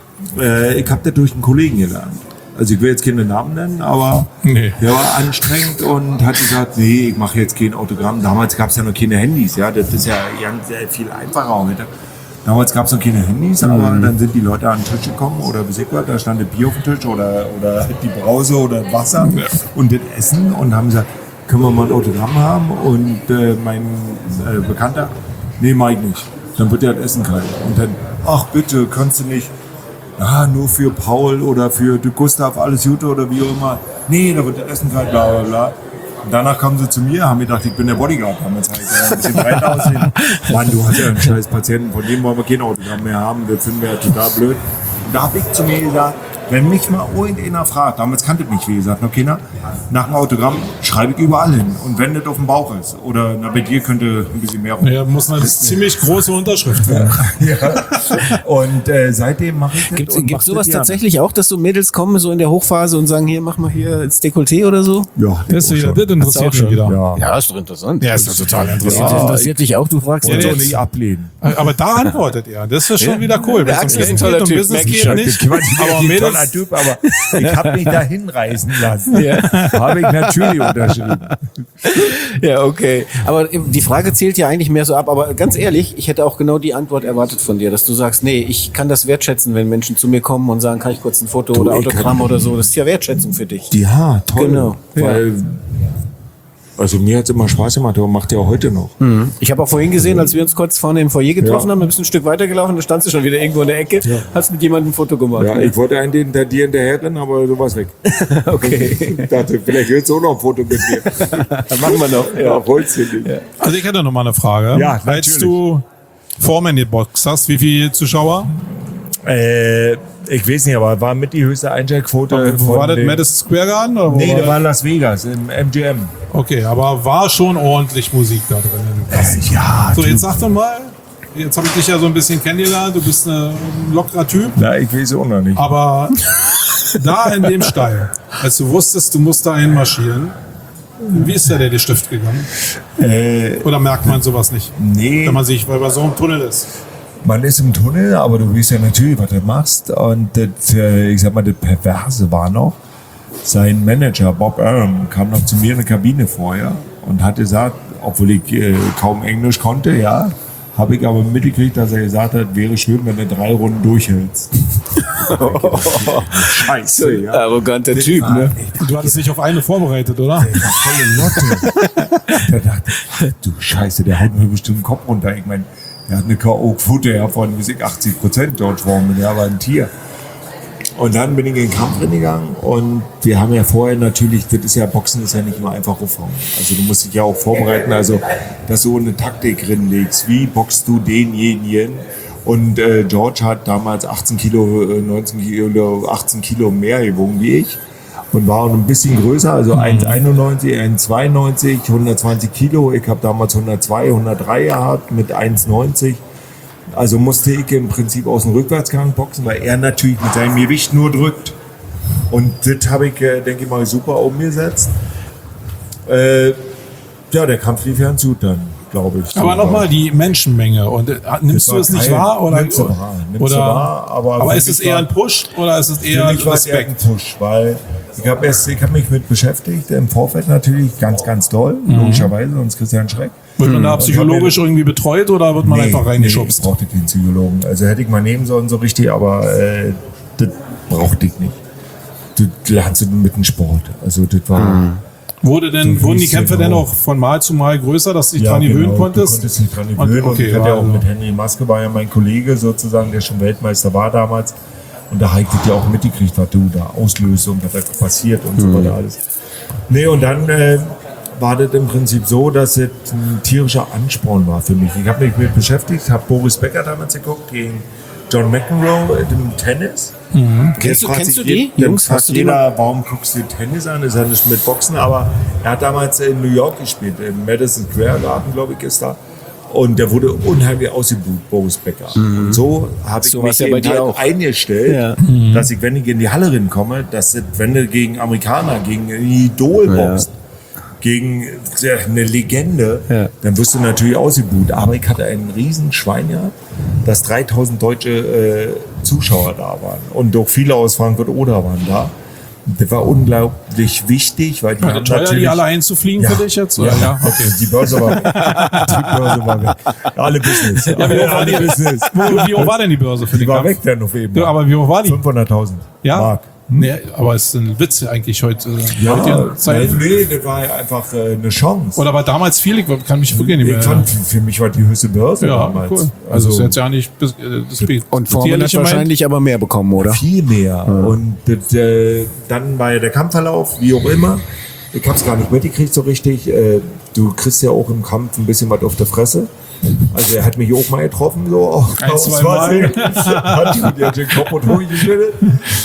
Ich habe das durch einen Kollegen gelernt. Also ich will jetzt keine Namen nennen, aber Nee. der war anstrengend und hat gesagt, nee, ich mache jetzt kein Autogramm. Damals gab es ja noch keine Handys, ja, das ist ja ganz viel einfacher heute. Damals gab es noch keine Handys, aber dann sind die Leute an den Tisch gekommen oder wie gesagt, da stand das Bier auf dem Tisch oder die Brause oder Wasser und das Essen und haben gesagt, können wir mal ein Autogramm haben? Und mein Bekannter, nee, mach ich nicht. Dann wird ja das Essen kalt. Und dann, ach bitte, kannst du nicht, nur für Paul oder für Gustav alles Gute oder wie auch immer. Nee, da wird das Essen kalt, bla bla bla. Danach kamen sie zu mir, haben gedacht, ich bin der Bodyguard. Haben jetzt halt ein bisschen breiter aussehen. Mann, du hast ja einen scheiß Patienten, von dem wollen wir kein Autogramm mehr haben. Das finden wir ja total blöd. Und da habe ich zu mir gesagt, wenn mich mal irgendeiner fragt, damals kannte mich, wie gesagt, noch keiner, nach einem Autogramm schreibe ich überall hin. Und wenn das auf dem Bauch ist, oder na, bei dir könnte ein bisschen mehr rum. Ja, muss eine ziemlich große Unterschrift werden. Ja. Und seitdem mache ich das. Gibt's sowas tatsächlich auch, dass so Mädels kommen so in der Hochphase und sagen, hier, mach mal hier ins Dekolleté oder so? Ja, Das interessiert mich wieder. Ja. Ja, ist doch interessant. Ja, ist doch total Das interessant. interessiert dich auch, du fragst Und Ja, so jetzt- nicht ablehnen. Aber da antwortet er. Das ist schon wieder cool. Der Wenn es Axel ist um ein toller Geld Typ, und Business merk ich geht, schon. nicht. Aber Aber Mädels, toller Typ, aber ich habe mich da hinreißen lassen. Habe ich natürlich unterschrieben. Ja, okay. Aber die Frage zählt ja eigentlich mehr so ab. Aber ganz ehrlich, ich hätte auch genau die Antwort erwartet von dir, dass du sagst, nee, ich kann das wertschätzen, wenn Menschen zu mir kommen und sagen, kann ich kurz ein Foto oder ich Autogramm kann- oder so. Das ist ja Wertschätzung für dich. Ja, toll. Genau. Weil, also mir hat es immer Spaß gemacht, aber macht ja auch heute noch. Ich habe auch vorhin gesehen, als wir uns kurz vorne im Foyer getroffen haben, ein bisschen ein Stück weitergelaufen, da standst du schon wieder irgendwo in der Ecke, hast mit jemandem ein Foto gemacht. Ja, ich wollte einen hinter dir hinterher rennen, aber du warst weg. Okay. Ich dachte, vielleicht willst du auch noch ein Foto mit mir. Dann machen wir noch. Ja, wolltest du nicht. also ich hätte noch mal eine Frage. Ja, Als natürlich. du Foreman geboxt hast, wie viele Zuschauer? Ich weiß nicht, aber war mit die höchste Einschaltquote. Wo war das? den- Madison Square Garden? Oder wo Nee, war der das? war in Las Vegas, im MGM. Okay, aber war schon ordentlich Musik da drin. in dem Kasten. Ja, So, jetzt sag doch mal, jetzt habe ich dich ja so ein bisschen kennengelernt, du bist ein lockerer Typ, Na, ich weiß auch noch nicht. aber da in dem Stall, als du wusstest, du musst da einmarschieren, wie ist da der Stift gegangen? Oder merkt man sowas nicht? Nee. Wenn man sich, weil man so im Tunnel ist. Man ist im Tunnel, aber du weißt ja natürlich, was du machst. Und das, ich sag mal, das Perverse war noch, sein Manager Bob Arum kam noch zu mir in der Kabine vorher und hat gesagt, obwohl ich kaum Englisch konnte, ja, habe ich aber mitgekriegt, dass er gesagt hat, wäre schön, wenn du 3 Runden durchhältst. Scheiße, ja. Arroganter Typ, ne? Du hattest dich auf eine vorbereitet, oder? Volle Lotte. Da dachte ich, du Scheiße, der haut mir bestimmt den Kopf runter. Ich meine, der hat eine K.O.-Quote ja von 80%, George Foreman, der war ein Tier. Und dann bin ich in den Kampf gegangen und wir haben ja vorher natürlich, das ist ja, Boxen ist ja nicht nur einfach aufhauen. Also du musst dich ja auch vorbereiten, also dass du eine Taktik drinlegst, wie boxst du denjenigen. Und George hat damals 18 Kilo mehr gewogen wie ich und war auch ein bisschen größer, also 1,91, 1,92, 120 Kilo. Ich habe damals 102, 103 gehabt mit 1,90. Also musste ich im Prinzip aus dem Rückwärtsgang boxen, weil er natürlich mit seinem Gewicht nur drückt. Und das habe ich, denke ich mal, super umgesetzt. Ja, der Kampf lief ja ganz gut dann, glaube ich. Aber nochmal die Menschenmenge. Und nimmst du es nicht wahr? Oder, Nimmst du wahr, aber für ist es mich eher war- ein Push oder ist es eher Für ein mich war es eher ein Respekt? Push, weil ich hab mich mit beschäftigt, im Vorfeld natürlich ganz, ganz doll, logischerweise, sonst kriegst du ja einen Schreck. Wird man da psychologisch irgendwie betreut oder wird man einfach ich reingeschubst? brauchte keinen Psychologen. Also hätte ich mal nehmen sollen, so richtig, aber das brauchte ich nicht. Das lernst du mit dem Sport. Also das war... Wurden die siehst Kämpfe du denn auch. auch von Mal zu Mal größer, dass du dich dran gewöhnen Du konntest? konntest dich dran Und- gewöhnen. Und, okay, ich hatte ja auch also- mit Henry Maske, war ja mein Kollege sozusagen, der schon Weltmeister war damals. Und da habe ich das ja auch mitgekriegt, was du da auslöst und was da passiert und so weiter alles. Nee, und dann war das im Prinzip so, dass es ein tierischer Ansporn war für mich. Ich habe mich mit beschäftigt, habe Boris Becker damals geguckt gegen John McEnroe im Tennis. Kennst du die? Jungs, Jungs, hast du die jeder, warum guckst du Tennis an? Ist ja nicht mit Boxen, aber er hat damals in New York gespielt, im Madison Square Garden, glaube ich, ist da. Und der wurde unheimlich ausgebucht, Boris Becker. Und so habe ich So war's mich ja bei eben dir halt auch. eingestellt, Ja. dass ich, wenn ich in die Halle rinkomme, dass das, wenn du gegen Amerikaner, gegen ein Idol boxst, gegen eine Legende, Ja. dann wirst du natürlich ausgebucht. Aber ich hatte einen riesen Schwein gehabt, dass 3000 deutsche Zuschauer da waren. Und auch viele aus Frankfurt-Oder waren da. Das war unglaublich wichtig, weil die War haben das teuer, die natürlich... alle einzufliegen für dich jetzt? Oder? Ja, okay. Die Börse war weg. Die Börse war weg. Alle Business. Ja, wie hoch war Alle die- Business. Wie hoch war denn die Börse für Die den war Kampf? weg dann auf jeden Ja, aber wie hoch war die? 500.000 Ja? Mark. Nee, aber es ist ein Witz eigentlich heute. Ja, heutige Zeit. nee, das war einfach eine Chance. Oder war damals viel? Ich kann mich wirklich nicht mehr. Ich fand, für mich war die höchste Börse Ja, damals. cool. Also ist jetzt ja nicht Und Foreman hat wahrscheinlich aber mehr bekommen, oder? viel mehr. Und das, dann war ja der Kampfverlauf, wie auch immer. Ich hab's gar nicht mitgekriegt so richtig. Du kriegst ja auch im Kampf ein bisschen was auf der Fresse. Also er hat mich auch mal getroffen, so. Ein, zwei Mal. Hat mir den Kopf und Honig geschnitten.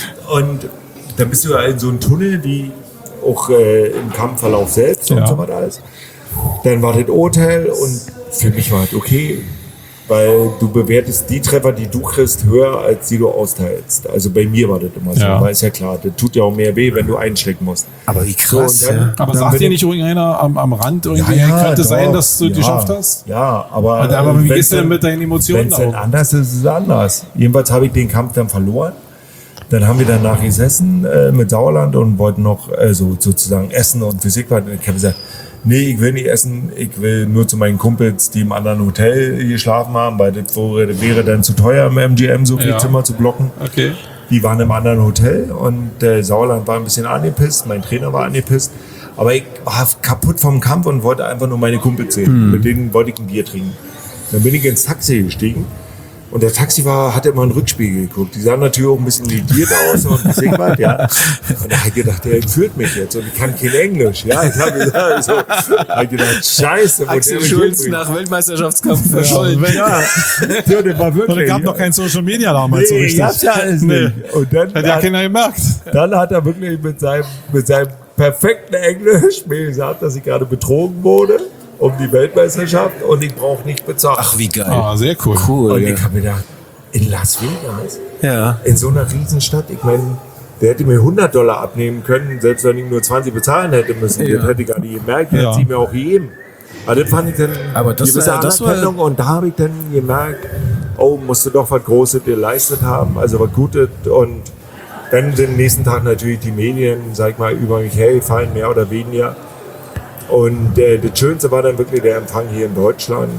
Und dann bist du ja in so einem Tunnel, wie auch im Kampfverlauf selbst und so was alles. Dann war das Urteil und für mich war das okay, weil du bewertest die Treffer, die du kriegst, höher, als die du austeilst. Also bei mir war das immer so, weil ist ja klar, das tut ja auch mehr weh, wenn du einstecken musst. Aber wie krass, So, und dann- Aber dann sagt bin dir ich- nicht irgendeiner am Rand, irgendwie könnte sein, dass du geschafft hast? Ja, aber Aber wie wenn's gehst du denn dann- mit deinen Emotionen Wenn es dann um? anders ist, ist es anders. Jedenfalls habe ich den Kampf dann verloren. Dann haben wir danach gesessen mit Sauerland und wollten noch sozusagen essen und Physik. Ich habe gesagt, nee, ich will nicht essen, ich will nur zu meinen Kumpels, die im anderen Hotel geschlafen haben, weil das wäre dann zu teuer im MGM so viel Zimmer zu blocken. Okay. Die waren im anderen Hotel und Sauerland war ein bisschen angepisst, mein Trainer war angepisst. Aber ich war kaputt vom Kampf und wollte einfach nur meine Kumpels sehen. Mit denen wollte ich ein Bier trinken. Dann bin ich ins Taxi gestiegen und der Taxifahrer hatte immer in den Rückspiegel geguckt. Die sahen natürlich auch ein bisschen lediert aus und was, ja. Und da habe ich gedacht, der entführt mich jetzt und ich kann kein Englisch. Ja, ich habe gedacht, scheiße. wo Axel der mich Schulz hinbringt. nach Weltmeisterschaftskampf verschollen. Ja, ja, der war wirklich. Und es gab noch kein Social Media damals so Nee, richtig. gab's ja alles Nee. nicht. Und dann Hat ja keiner gemerkt. Dann hat er wirklich mit seinem perfekten Englisch mir gesagt, dass ich gerade betrogen wurde um die Weltmeisterschaft und ich brauche nicht bezahlen. Ach, wie geil. Ah, sehr cool. Cool. und Ja. ich habe mir gedacht, in Las Vegas, Ja. in so einer Riesenstadt, ich meine, der hätte mir $100 abnehmen können, selbst wenn ich nur 20 bezahlen hätte müssen. Ja. Das hätte ich gar nicht gemerkt, das Ja. hätte sie mir auch gegeben. Aber das fand ich dann Aber das gewisse war- das war- Anerkennung und da habe ich dann gemerkt, oh, musst du doch was Großes geleistet haben, also was Gutes und dann den nächsten Tag natürlich die Medien, sag ich mal, über mich hergefallen, mehr oder weniger. Und das Schönste war dann wirklich der Empfang hier in Deutschland,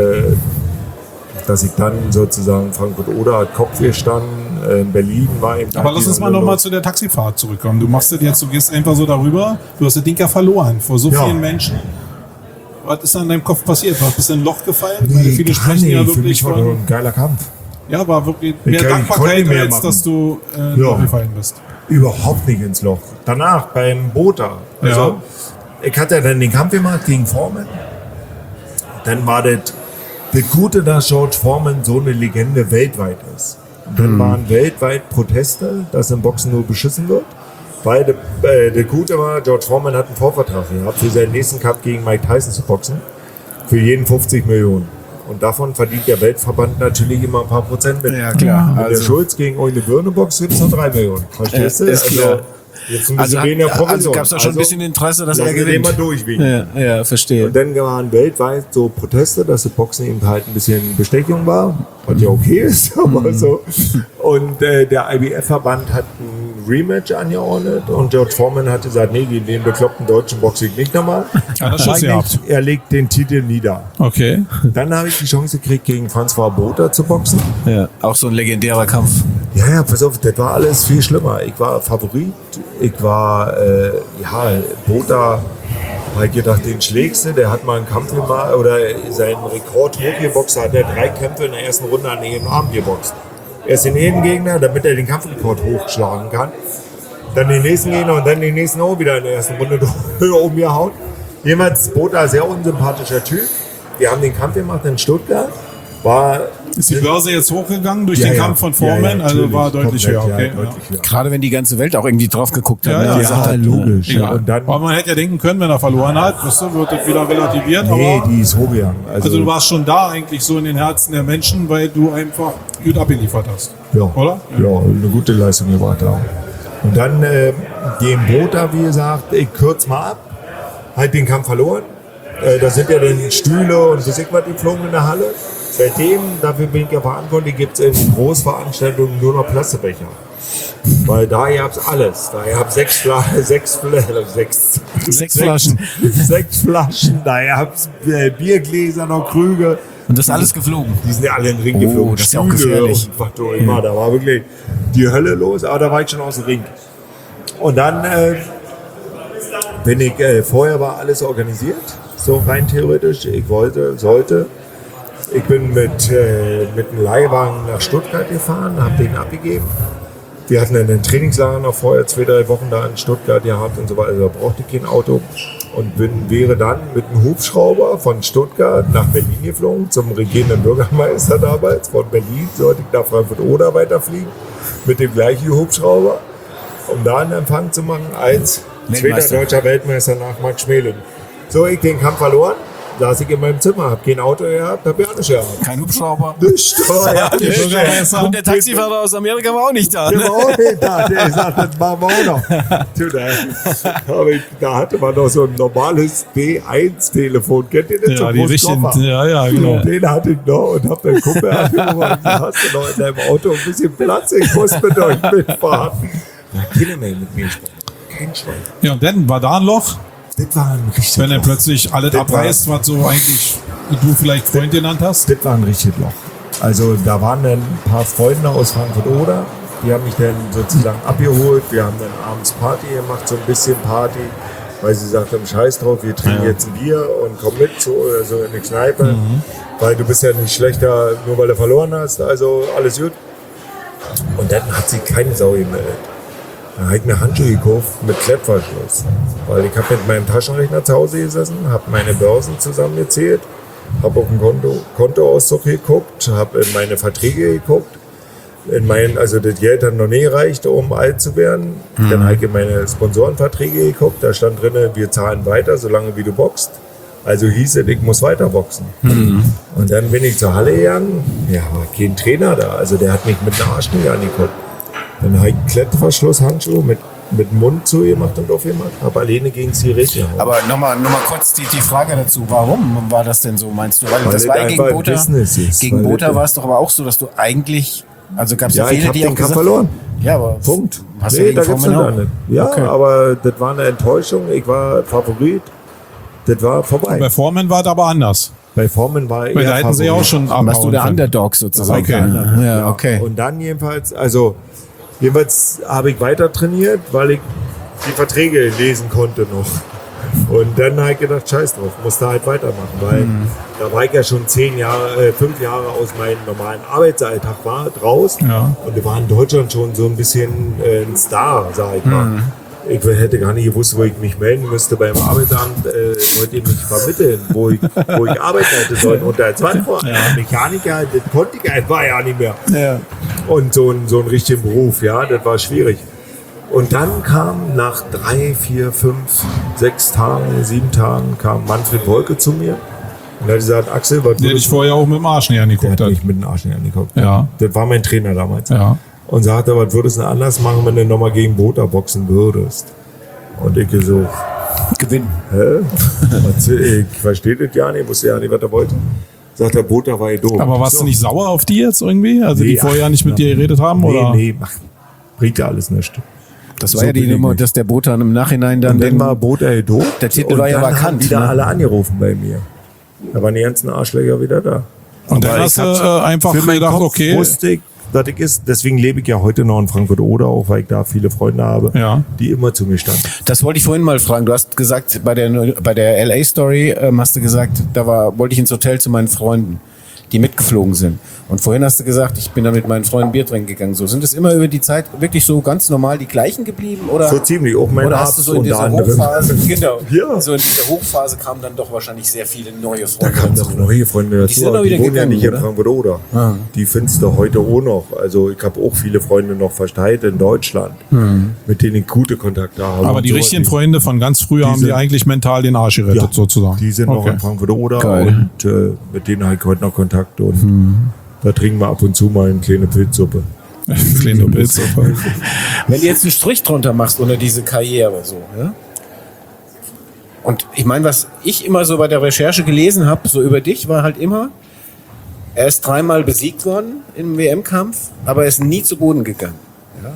dass ich dann sozusagen Frankfurt-Oder hat Kopf gestanden, in Berlin war eben. Aber lass uns mal nochmal zu der Taxifahrt zurückkommen. Du machst das jetzt, du gehst einfach so darüber, du hast das Ding ja verloren vor so Ja. vielen Menschen. Was ist da in deinem Kopf passiert? Bist du in ein Loch gefallen? Weil Nee, viele gar sprechen ja nicht. Für wirklich mich war das von. ein geiler Kampf. Ja, war wirklich Ich mehr kann- ich Dankbarkeit, konnte mehr als machen. dass du in ein Loch gefallen bist. Überhaupt nicht ins Loch. Danach beim Bota. Also, ich hatte ja dann den Kampf gemacht gegen Foreman. Dann war das Gute, dass George Foreman so eine Legende weltweit ist. Und dann waren weltweit Proteste, dass im Boxen nur beschissen wird. Weil das Gute war, George Foreman hat einen Vorvertrag gehabt, für seinen nächsten Kampf gegen Mike Tyson zu boxen. Für jeden 50 Millionen. Und davon verdient der Weltverband natürlich immer ein paar Prozent mit. Ja, klar. Mit der Also- Schulz gegen Eule Birnebox gibt es nur 3 Millionen. Verstehst du? ist klar. Jetzt ein Also, bisschen weniger Provision. also gab es da schon ein bisschen Interesse, dass er lassen wir den gewinnt. mal durchwiegen. Ja, ja, verstehe. Und dann waren weltweit so Proteste, dass das Boxen eben halt ein bisschen Bestechung war, was ja okay ist, aber so. Und der IBF-Verband hat ein Rematch angeordnet und George Foreman hat gesagt, nee, den bekloppten deutschen boxe ich nicht nochmal. Ja, das Schuss gehabt. Er legt den Titel nieder. Okay. Dann habe ich die Chance gekriegt, gegen François Botha zu boxen. Ja, auch so ein legendärer Kampf. Ja, pass auf, das war alles viel schlimmer. Ich war Favorit, ich war, Botha, habe ich gedacht, den schlägst du, der hat mal einen Kampf gemacht, oder seinen Rekord hochgeboxt, hat er 3 Kämpfe in der ersten Runde an jedem Abend geboxt. Erst den jeden Gegner, damit er den Kampfrekord hochschlagen kann. Dann den nächsten Gegner und dann den nächsten auch wieder in der ersten Runde umgehauen. Jemals Botha, sehr unsympathischer Typ. Wir haben den Kampf gemacht in Stuttgart. Ist die Börse jetzt hochgegangen durch Ja, den ja. Kampf von Foreman? Ja, Also natürlich, war deutlich komplett, höher. Okay. ja, deutlich höher. Gerade wenn die ganze Welt auch irgendwie drauf geguckt hat. Ja, ne? ja, Die gesagt hat, logisch. Ja. Und dann, Aber man hätte ja denken können, wenn er verloren hat, weißt du, wird das wieder relativiert. nee, Aber die ist hochgegangen. also du warst schon da eigentlich so in den Herzen der Menschen, weil du einfach gut abgeliefert hast. Ja. Oder? Ja, eine gute Leistung gebracht haben. Und dann gegen Botha, wie gesagt, ich kürze mal ab, halt den Kampf verloren. Da sind ja dann Stühle und Physik was geflogen in der Halle. Seitdem, dafür bin ich ja verantwortlich, gibt es in Großveranstaltungen nur noch Plastikbecher. Weil da gab es alles. Da gab es 6 Flaschen. 6 Flaschen, da gab es Biergläser, noch Krüge. Und das ist alles geflogen. Die sind ja alle in den Ring Oh, geflogen. das ist ja auch Stühle gefährlich. und was auch immer. Da war wirklich die Hölle los, aber da war ich schon aus dem Ring. Und dann vorher war alles organisiert, so rein theoretisch. Ich sollte. Ich bin mit einem Leihwagen nach Stuttgart gefahren, habe den abgegeben. Wir hatten dann ein Trainingslager noch vorher, 2-3 Wochen da in Stuttgart gehabt und so weiter. Da brauchte ich kein Auto. Und wäre dann mit einem Hubschrauber von Stuttgart nach Berlin geflogen, zum regierenden Bürgermeister damals. Von Berlin sollte ich nach Frankfurt-Oder weiterfliegen, mit dem gleichen Hubschrauber, um da einen Empfang zu machen als zweiter deutscher Weltmeister nach Max Schmeling. So, ich den Kampf verloren, saß ich in meinem Zimmer, hab kein Auto gehabt, hab ja nicht gehabt. Kein Hubschrauber. Nicht, ja, nicht. Und der Taxifahrer aus Amerika war auch nicht da. Der Ne? war auch nicht da. Der sagt, das machen wir auch noch. Da hatte man noch so ein normales B1-Telefon. Kennt ihr das? Ja, die richtigen, ja, genau. Den hatte ich noch und hab den Kumpel angerufen und gesagt, hast du noch in deinem Auto ein bisschen Platz? Ich muss mit euch mitfahren. Na, keiner mehr mit mir sprechen. Kein Schwein. Ja, und dann war da ein Loch, Das war ein richtig wenn er Loch. plötzlich alles Das abreißt, was so eigentlich du vielleicht Freund genannt hast. Das war ein richtiges Loch. Also da waren dann ein paar Freunde aus Frankfurt-Oder, die haben mich dann sozusagen abgeholt. Wir haben dann abends Party gemacht, so ein bisschen Party, weil sie sagten, scheiß drauf, wir trinken jetzt ein Bier und komm mit so in eine Kneipe, weil du bist ja nicht schlechter, nur weil du verloren hast, also alles gut. Und dann hat sich keine Sau gemeldet. Dann habe ich mir Handschuhe gekauft mit Klettverschluss, weil ich habe mit meinem Taschenrechner zu Hause gesessen, habe meine Börsen zusammengezählt, habe auf den Kontoauszug geguckt, habe in meine Verträge geguckt. Also das Geld hat noch nie gereicht, um alt zu werden. Dann habe ich in meine Sponsorenverträge geguckt, da stand drin, wir zahlen weiter, solange wie du boxst. Also hieß es, ich muss weiter boxen. Und dann bin ich zur Halle gegangen, ja, war kein Trainer da, also der hat mich mit dem Arsch nicht angeguckt. Dann habe ich einen Klettverschlusshandschuh mit dem Mund zugemacht und aufgemacht, habe alleine gegen sie richtig. Aber nochmal kurz die Frage dazu. Warum war das denn so, meinst du? Weil das das war ja einfach gegen ein Botha. Business ist, Gegen weil Botha das- war es doch aber auch so, dass du eigentlich, also gab es ja Ja, ich viele, habe die auch den Kampf gesagt verloren. Ja, aber Punkt. Hast du Nee, gegen da gibt's Foreman noch auch? nicht. Ja, Okay. aber das war eine Enttäuschung. Ich war Favorit. Das war vorbei. Bei Foreman war es aber anders. Bei Foreman war Weil er da hätten sie ja auch schon warst du abhauen der können. Underdog sozusagen. Okay. Ja, okay. Und dann jedenfalls habe ich weiter trainiert, weil ich die Verträge lesen konnte noch. Und dann habe ich gedacht, scheiß drauf, muss da halt weitermachen, weil da war ich ja schon 5 Jahre aus meinem normalen Arbeitsalltag raus. Ja. Und wir waren in Deutschland schon so ein bisschen ein Star, sag ich mal. Ich hätte gar nicht gewusst, wo ich mich melden müsste beim Arbeitsamt. Wollte ich mich vermitteln, wo ich arbeiten hätte sollen. Und als Mechaniker, das konnte ich einfach ja nicht mehr. Ja. Und so einen richtigen Beruf, ja, das war schwierig. Und dann kam nach 3, 4, 5, 6 Tagen, 7 Tagen, kam Manfred Wolke zu mir und hat gesagt, Axel, was Der dich vorher auch mit dem Arsch nicht der angeguckt hat hat. mich mit dem Arsch nicht angeguckt. Ja. Das war mein Trainer damals. Ja. Und sagte, was würdest du denn anders machen, wenn du nochmal gegen Botha boxen würdest? Und ich so, Gewinnen. ich verstehe das ja nicht, wusste ja nicht, was er wollte. Sagt der Botha war doof. Aber warst du nicht sauer auf die jetzt irgendwie? Also die Nee, vorher nicht mit dir geredet haben? Nee, oder? nee, bringt ja alles nichts. Das war So ja die bin ich Nummer, nicht. dass der Botha im Nachhinein dann Und dann den... war Botha doof. Der Titel und war ja dann vakant, haben wieder ne? alle angerufen bei mir. Da waren die ganzen Arschlöcher wieder da. Und dann Aber hast du ich hab's- einfach für meinen gedacht, Kopf okay. wusste ich, dass ich ist. Deswegen lebe ich ja heute noch in Frankfurt-Oder, auch weil ich da viele Freunde habe, Ja. die immer zu mir standen. Das wollte ich vorhin mal fragen. Du hast gesagt, bei der LA-Story hast du gesagt, wollte ich ins Hotel zu meinen Freunden, die mitgeflogen sind. Und vorhin hast du gesagt, ich bin da mit meinen Freunden Bier trinken gegangen. So, sind es immer über die Zeit wirklich so ganz normal die gleichen geblieben? Oder, So ziemlich, auch mein oder Arzt hast du so in unter dieser anderem. Hochphase, genau, Ja. so in dieser Hochphase kamen dann doch wahrscheinlich sehr viele neue Da Freunde kamen dazu. noch neue Freunde dazu. Die sind auch aber wieder die wohnen ja gegangen, nicht in oder? Frankfurt-Oder. Die findest du heute auch noch. Also ich habe auch viele Freunde noch verteilt in Deutschland, mit denen ich gute Kontakte habe. Aber Und die so, richtigen Freunde von ganz früher haben sind- die eigentlich mental den Arsch gerettet, Ja, sozusagen. Die sind noch Okay. in Frankfurt-Oder Geil. und mit denen habe ich heute noch Kontakt. Und da trinken wir ab und zu mal eine kleine Pilzsuppe. Kleine Pilzsuppe. Wenn du jetzt einen Strich drunter machst unter diese Karriere so, ja? Und ich meine, was ich immer so bei der Recherche gelesen habe, so über dich, war halt immer, er ist 3-mal besiegt worden im WM-Kampf, aber er ist nie zu Boden gegangen. Ja?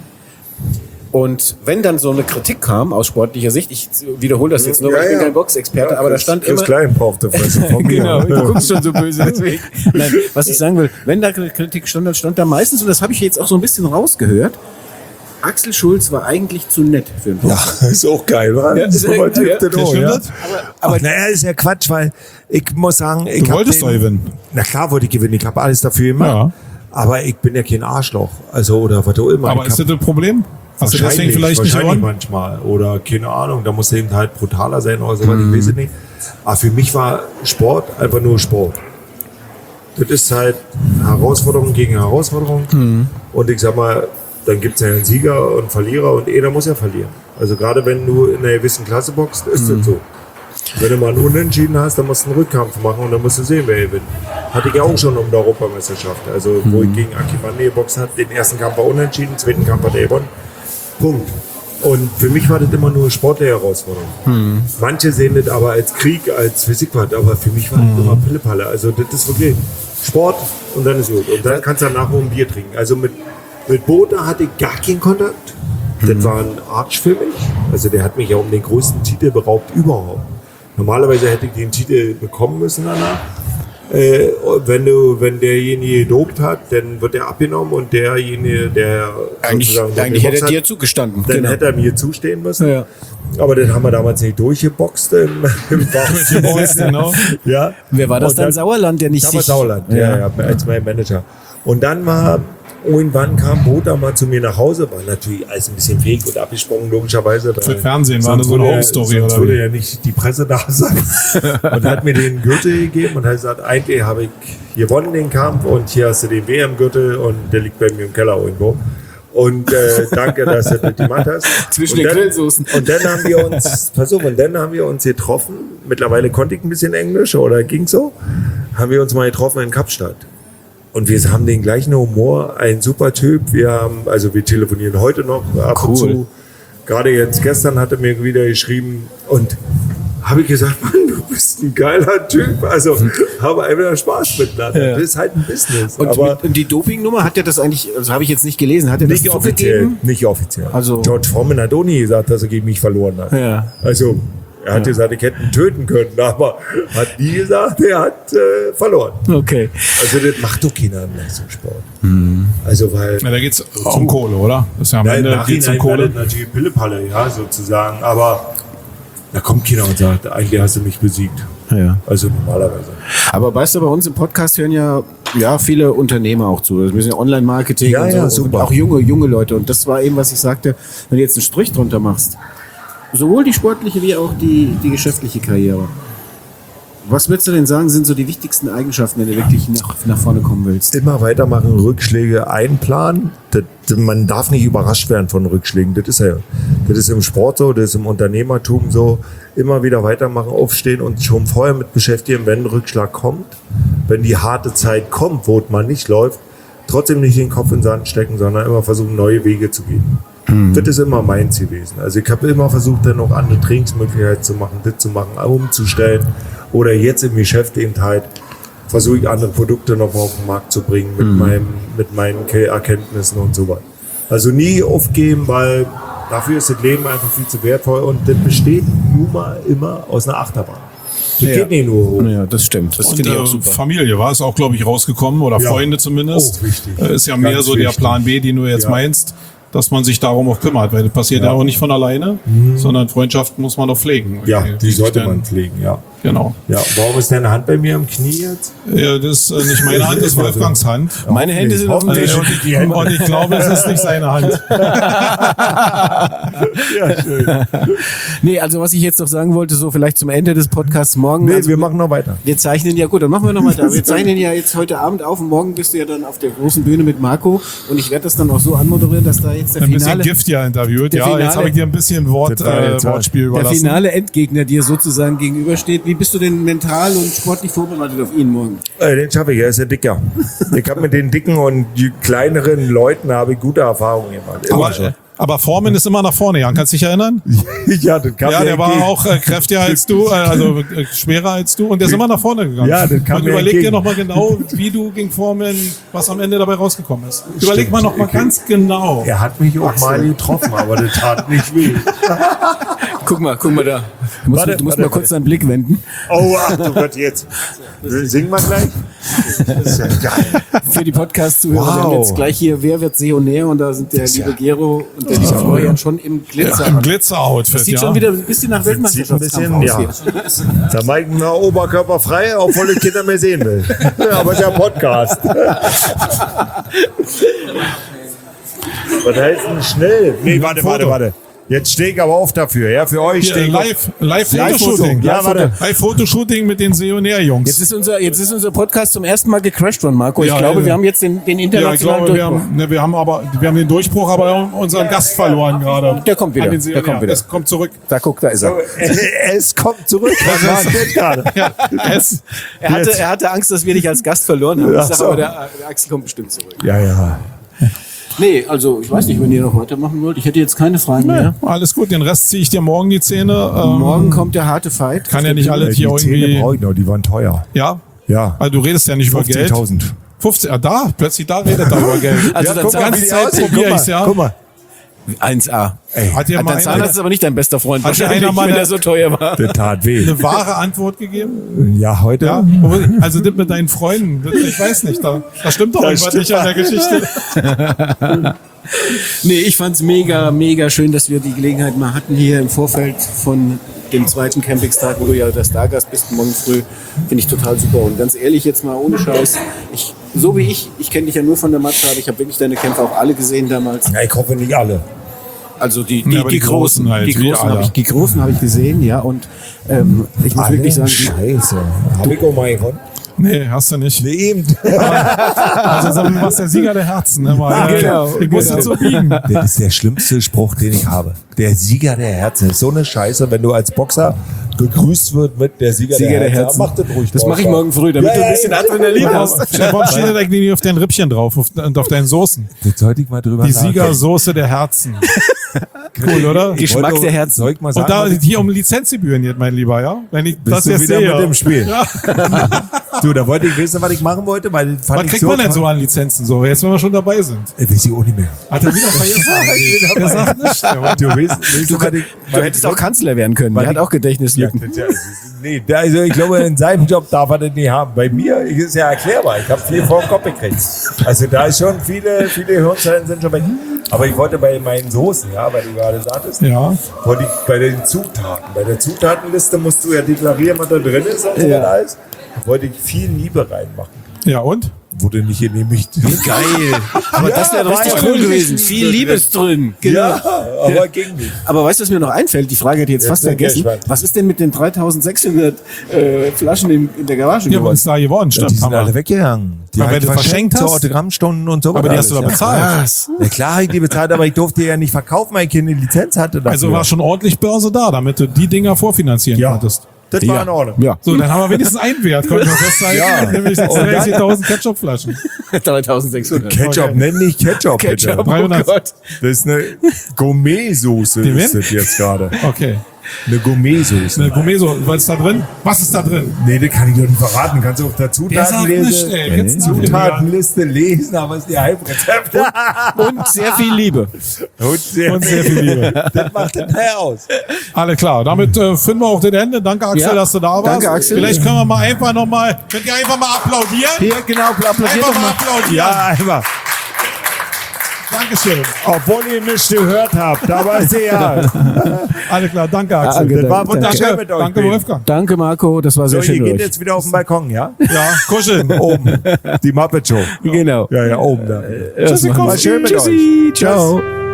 Und wenn dann so eine Kritik kam aus sportlicher Sicht, ich wiederhole das jetzt nur, weil ich bin kein Boxexperte, aber da stand Chris immer... Klein auf der Fresse von mir. Genau, du guckst schon so böse deswegen. Nein, was ich sagen will, wenn da Kritik stand, dann stand da meistens, und das habe ich jetzt auch so ein bisschen rausgehört, Axel Schulz war eigentlich zu nett für einen Boxer. Ja, ist auch geil, wa? Ja, ist Aber ja- ja, das auch, stimmt ja. das? Aber naja, ist ja Quatsch, weil ich muss sagen, Du wolltest doch gewinnen. Na klar wollte ich gewinnen, ich habe alles dafür gemacht. Ja. Aber ich bin ja kein Arschloch. Also, oder was auch immer. Aber ist das ein Problem? Hast du deswegen vielleicht nicht gewonnen? Manchmal. Oder keine Ahnung, da muss eben halt brutaler sein oder so, ich weiß es nicht. Aber für mich war Sport einfach nur Sport. Das ist halt Herausforderung gegen Herausforderung. Und ich sag mal, dann gibt es ja einen Sieger und einen Verlierer und jeder muss ja verlieren. Also gerade wenn du in einer gewissen Klasse boxst, ist das so. Wenn du mal einen Unentschieden hast, dann musst du einen Rückkampf machen und dann musst du sehen, wer gewinnt. Hatte ich ja auch schon um die Europameisterschaft. Also wo ich gegen Aki Bande geboxt habe, den ersten Kampf war unentschieden, den zweiten Kampf hat er gewonnen. Punkt. Und für mich war das immer nur eine sportliche Herausforderung. Manche sehen das aber als Krieg, als Physikbad, aber für mich war das immer Pillepalle. Also das ist wirklich Sport und dann ist gut. Und dann kannst du danach nur ein Bier trinken. Also mit Botha hatte ich gar keinen Kontakt. Das war ein Arsch für mich. Also der hat mich ja um den größten Titel beraubt überhaupt. Normalerweise hätte ich den Titel bekommen müssen danach. Wenn derjenige gedopt hat, dann wird er abgenommen und derjenige, der Eigentlich hätte er dir zugestanden. Dann hätte er mir zustehen müssen. Ja. Aber den haben wir damals nicht durchgeboxt im Genau. Ja. Wer war das dann? Sauerland, der nicht sich... Sauerland, ja, als mein Manager. Und dann war... Irgendwann kam Botha mal zu mir nach Hause, war natürlich alles ein bisschen fake und abgesprungen, logischerweise. Für Fernsehen war das so eine Hauptstory, oder? Sonst würde ja nicht die Presse da sein. Und hat mir den Gürtel gegeben und hat gesagt, eigentlich habe ich gewonnen den Kampf und hier hast du den WM-Gürtel und der liegt bei mir im Keller irgendwo. Und danke, dass du das gemacht hast. Zwischen den Grillsoßen. Und dann haben wir uns getroffen. Mittlerweile konnte ich ein bisschen Englisch oder ging so. Haben wir uns mal getroffen in Kapstadt. Und wir haben den gleichen Humor, ein super Typ. Wir telefonieren heute noch ab und zu. Gerade jetzt gestern hat er mir wieder geschrieben und habe ich gesagt, Mann, du bist ein geiler Typ. Also habe einfach Spaß miteinander. Das ist halt ein Business. Und die Dopingnummer, hat er das eigentlich, das habe ich jetzt nicht gelesen, hat er das zugegeben? Nicht offiziell. Also George Foreman hat auch nie gesagt, dass er gegen mich verloren hat. Ja. Also er hat gesagt, ich hätte ihn töten können, aber hat nie gesagt, er hat verloren. Okay. Also das macht doch keiner im Leistungssport. Also weil... Ja, da geht es um Kohle, oder? Das ist ja am Ende geht's um Kohle. Natürlich Pillepalle, ja, sozusagen. Aber da kommt keiner und sagt, eigentlich hast du mich besiegt. Ja. Also normalerweise. Aber weißt du, bei uns im Podcast hören ja viele Unternehmer auch zu. Das ist ja Online-Marketing und so. Super. Und auch junge Leute. Und das war eben, was ich sagte, wenn du jetzt einen Strich drunter machst, sowohl die sportliche wie auch die geschäftliche Karriere. Was würdest du denn sagen, sind so die wichtigsten Eigenschaften, wenn du wirklich nach vorne kommen willst? Immer weitermachen, Rückschläge einplanen. Man darf nicht überrascht werden von Rückschlägen. Das ist im Sport so, das ist im Unternehmertum so. Immer wieder weitermachen, aufstehen und schon vorher mit beschäftigen, wenn ein Rückschlag kommt, wenn die harte Zeit kommt, wo es mal nicht läuft, trotzdem nicht den Kopf in den Sand stecken, sondern immer versuchen, neue Wege zu gehen. Das ist immer mein Ziel gewesen. Also ich habe immer versucht, dann noch andere Trainingsmöglichkeiten zu machen, das zu machen, umzustellen. Oder jetzt im Geschäft eben halt versuche ich andere Produkte noch auf den Markt zu bringen mit meinen Erkenntnissen und so weiter. Also nie aufgeben, weil dafür ist das Leben einfach viel zu wertvoll und das besteht nun mal immer aus einer Achterbahn. Das geht nicht nur hoch. Ja, das stimmt. Das finde ich auch super. Familie war es auch, glaube ich, rausgekommen oder Freunde zumindest. Oh, wichtig. Ist ja mehr so der Plan B, den du jetzt meinst, dass man sich darum auch kümmert, weil das passiert ja auch nicht von alleine, sondern Freundschaften muss man doch pflegen. Ja, die sollte man pflegen, ja. Genau. Ja, warum ist deine Hand bei mir am Knie jetzt? Ja, das ist nicht meine Hand, das ist Wolfgangs Hand. Meine Hände sind auf dem Tisch. Und ich glaube, es ist nicht seine Hand. Ja, schön. Nee, also was ich jetzt noch sagen wollte, so vielleicht zum Ende des Podcasts morgen. Nee, wir machen noch weiter. Wir zeichnen ja, gut, dann machen wir noch mal da. Wir zeichnen ja jetzt heute Abend auf und morgen bist du ja dann auf der großen Bühne mit Marco und ich werde das dann auch so anmoderieren, dass da jetzt der ein Finale... Ein bisschen Gift ja interviewt. Ja, jetzt habe ich dir ein bisschen Wortspiel überlassen. Der finale Endgegner dir sozusagen gegenübersteht. Wie bist du denn mental und sportlich vorbereitet auf ihn morgen? Den schaffe ich, er ist ja dicker. Ich habe mit den dicken und kleineren Leuten habe ich gute Erfahrungen gemacht. Aber Foreman ist immer nach vorne gegangen, kannst du dich erinnern? Ja, das kam der war auch kräftiger als du, also schwerer als du und der ist immer nach vorne gegangen. Ja, das kam und überleg dir nochmal genau, wie du gegen Foreman, was am Ende dabei rausgekommen ist. Überleg mal nochmal ganz genau. Er hat mich auch mal getroffen, aber das tat nicht weh. Guck mal da. Du musst mal kurz deinen Blick wenden. Oh, ach du Gott, jetzt. Singen wir gleich? Das ist ja geil. Für die Podcast-Zuhörer, wir haben jetzt gleich hier Wer wird Seonär? Und da sind der liebe Gero und der liebe Florian schon im Glitzer. Im Glitzer-Outfit, Das sieht schon wieder ein bisschen nach Weltmeisterschaftskampf aus ja. hier. Da mache ich mal Oberkörper frei, obwohl ich Kinder mehr sehen will. Ja, aber der Podcast. Was heißt denn schnell? Nee, warte. Jetzt stehe ich aber auf dafür, ja, für euch stehe ich Live-Fotoshooting. Ja, warte. Live-Fotoshooting mit den Seonär-Jungs. Jetzt ist unser Podcast zum ersten Mal gecrashed worden, Marco. Ich Ja, glaube, ja. wir haben jetzt den Ja, ich internationalen glaube, Durchbruch. wir haben den Durchbruch, aber wir haben unseren Gast verloren gerade. Der kommt wieder. An den Seonär. Das kommt zurück. Da guck, da ist er. Es kommt zurück. Was geht gerade? Ja, Er hatte Angst, dass wir dich als Gast verloren haben. Ich Ach sag so. aber, der Axel kommt bestimmt zurück. Ja. Nee, also ich weiß nicht, wenn ihr noch weitermachen wollt. Ich hätte jetzt keine Fragen mehr. alles gut, den Rest ziehe ich dir morgen die Zähne. Morgen kommt der harte Fight. Kann ja nicht alle Die hier Zähne irgendwie. brauche ich noch, die waren teuer. Ja? Ja. Also du redest ja nicht über Geld. 50.000. 50, plötzlich da redet er über Geld. Also dann die sag mal, ganze wie die Zeit aussehen. probiere ich's, ja. Guck mal. 1A. Hat dir mal Dein Zahnarzt ist aber nicht dein bester Freund. Hat dir Wahrscheinlich, einer mal wenn eine- er so teuer war. Der tat weh. eine wahre Antwort gegeben? Ja, heute? Ja? Also das mit deinen Freunden, ich weiß nicht, da stimmt doch irgendwas stimmt nicht an der Geschichte. Nee, ich fand's mega, mega schön, dass wir die Gelegenheit mal hatten hier im Vorfeld von dem zweiten Campingstag, wo du ja der Stargast bist, morgen früh. Finde ich total super. Und ganz ehrlich, jetzt mal ohne Scheiß, ich kenne dich ja nur von der Matte, aber ich habe wirklich deine Kämpfe auch alle gesehen damals. Ja, ich hoffe nicht alle. Also die aber die Großen halt, die wie Großen alle. die Großen habe ich gesehen, ja. Und ich muss wirklich sagen, Scheiße. Hab ich auch mal gewonnen? Nee, hast du nicht. Nee, eben. Also du warst der Sieger der Herzen immer. Genau. Ich muss dazu biegen. Das ist der schlimmste Spruch, den ich habe. Der Sieger der Herzen. Das ist so eine Scheiße, wenn du als Boxer gegrüßt wird mit der Sieger der Herzen. Mach das ruhig. Das mache ich morgen früh, damit du ein bisschen Adrenalin hast. Warum steht da eigentlich auf deinen Rippchen drauf und auf deinen Soßen? Jetzt sollte ich mal drüber Die Siegersoße der Herzen. Cool, oder? Geschmack der Herzen. Soll ich mal Und sagen, da hier um Lizenzgebühren jetzt, mein Lieber, ja? Wenn ich bist das du jetzt wieder sehe. mit dem Spiel. Ja. Du, da wollte ich wissen, was ich machen wollte, weil das fand Was ich kriegt so man denn krass. so an Lizenzen so? Jetzt, wenn wir schon dabei sind. Weiß ich auch nicht mehr. Hat er wieder vergessen? Er sagt nicht. Du weißt, Du hättest auch Kanzler werden können. Der hat auch Gedächtnislücken. Nee, also ich glaube, in seinem Job darf er das nicht haben. Bei mir ist es ja erklärbar. Ich habe viel vor den Kopf gekriegt. Also da ist schon viele Hirnzellen sind schon weg. Aber ich wollte bei meinen Soßen, ja, weil du gerade sagtest, Ja. wollte ich bei den Zutaten. Bei der Zutatenliste musst du ja deklarieren, was da drin ist und so Ja. was alles. Da wollte ich viel Liebe reinmachen. Ja, und? Wurde nicht genehmigt. Geil. Aber das wäre war richtig ja cool gewesen. richtig Viel Liebe Liebe ist drin. Ja, aber ging nicht. Aber weißt du, was mir noch einfällt? Die Frage hätte ich jetzt fast bin ich vergessen. gespannt. Was ist denn mit den 3600 Flaschen in der Garage Wir haben geworden? uns da gewonnen, Die stimmt. sind haben wir. alle weggegangen. Die Aber hab wenn ich du verschenkt zur hast? Autogrammstunden und so. Aber die hast du alles, doch bezahlt. Was? Ja klar, ich die bezahlt, aber ich durfte ja nicht verkaufen, weil ich keine Lizenz hatte dafür. Also war schon ordentlich Börse da, damit du die Dinger vorfinanzieren Ja. konntest. das war in Ordnung. Ja. So, dann haben wir wenigstens einen Wert, konnten wir festhalten. Ja. Nämlich 36.000 Ketchupflaschen. 3600. Ketchup, Okay. nenn nicht Ketchup, Ketchup. bitte. Oh 300. Gott. Das ist eine Gourmet-Soße, Die ist wen? das jetzt gerade. Okay. Eine Gourmet-Soße. Eine Gourmet-Soße. Was ist da drin? Was ist da drin? Nee, das kann ich doch nicht verraten. Kannst du auf der Zutatenliste lesen, aber es ist die Halbrezepte. Und sehr viel Liebe. Und sehr, Und sehr viel Liebe. Das macht den Teil aus. Alle klar. Damit finden wir auch den Ende. Danke, Axel, Ja. dass du da warst. Danke, Axel. Vielleicht können wir mal einfach nochmal, könnt ihr einfach mal applaudieren? Hier, genau, applaudiert Einfach doch mal mal. applaudieren. Ja, einmal. Dankeschön. Obwohl ihr nichts gehört habt, aber ist egal. Alle klar. Danke, Axel. Danke, Das war wunderschön Danke, mit euch. danke beiden. Wolfgang. Danke, Marco. Das war So, sehr schön ihr mit geht euch. jetzt wieder auf den Balkon, ja? Ja, kuscheln. Oben. Die Muppet Show. Genau. Ja, oben da. Tschüssi, War schön mit euch. Tschüssi. Ciao.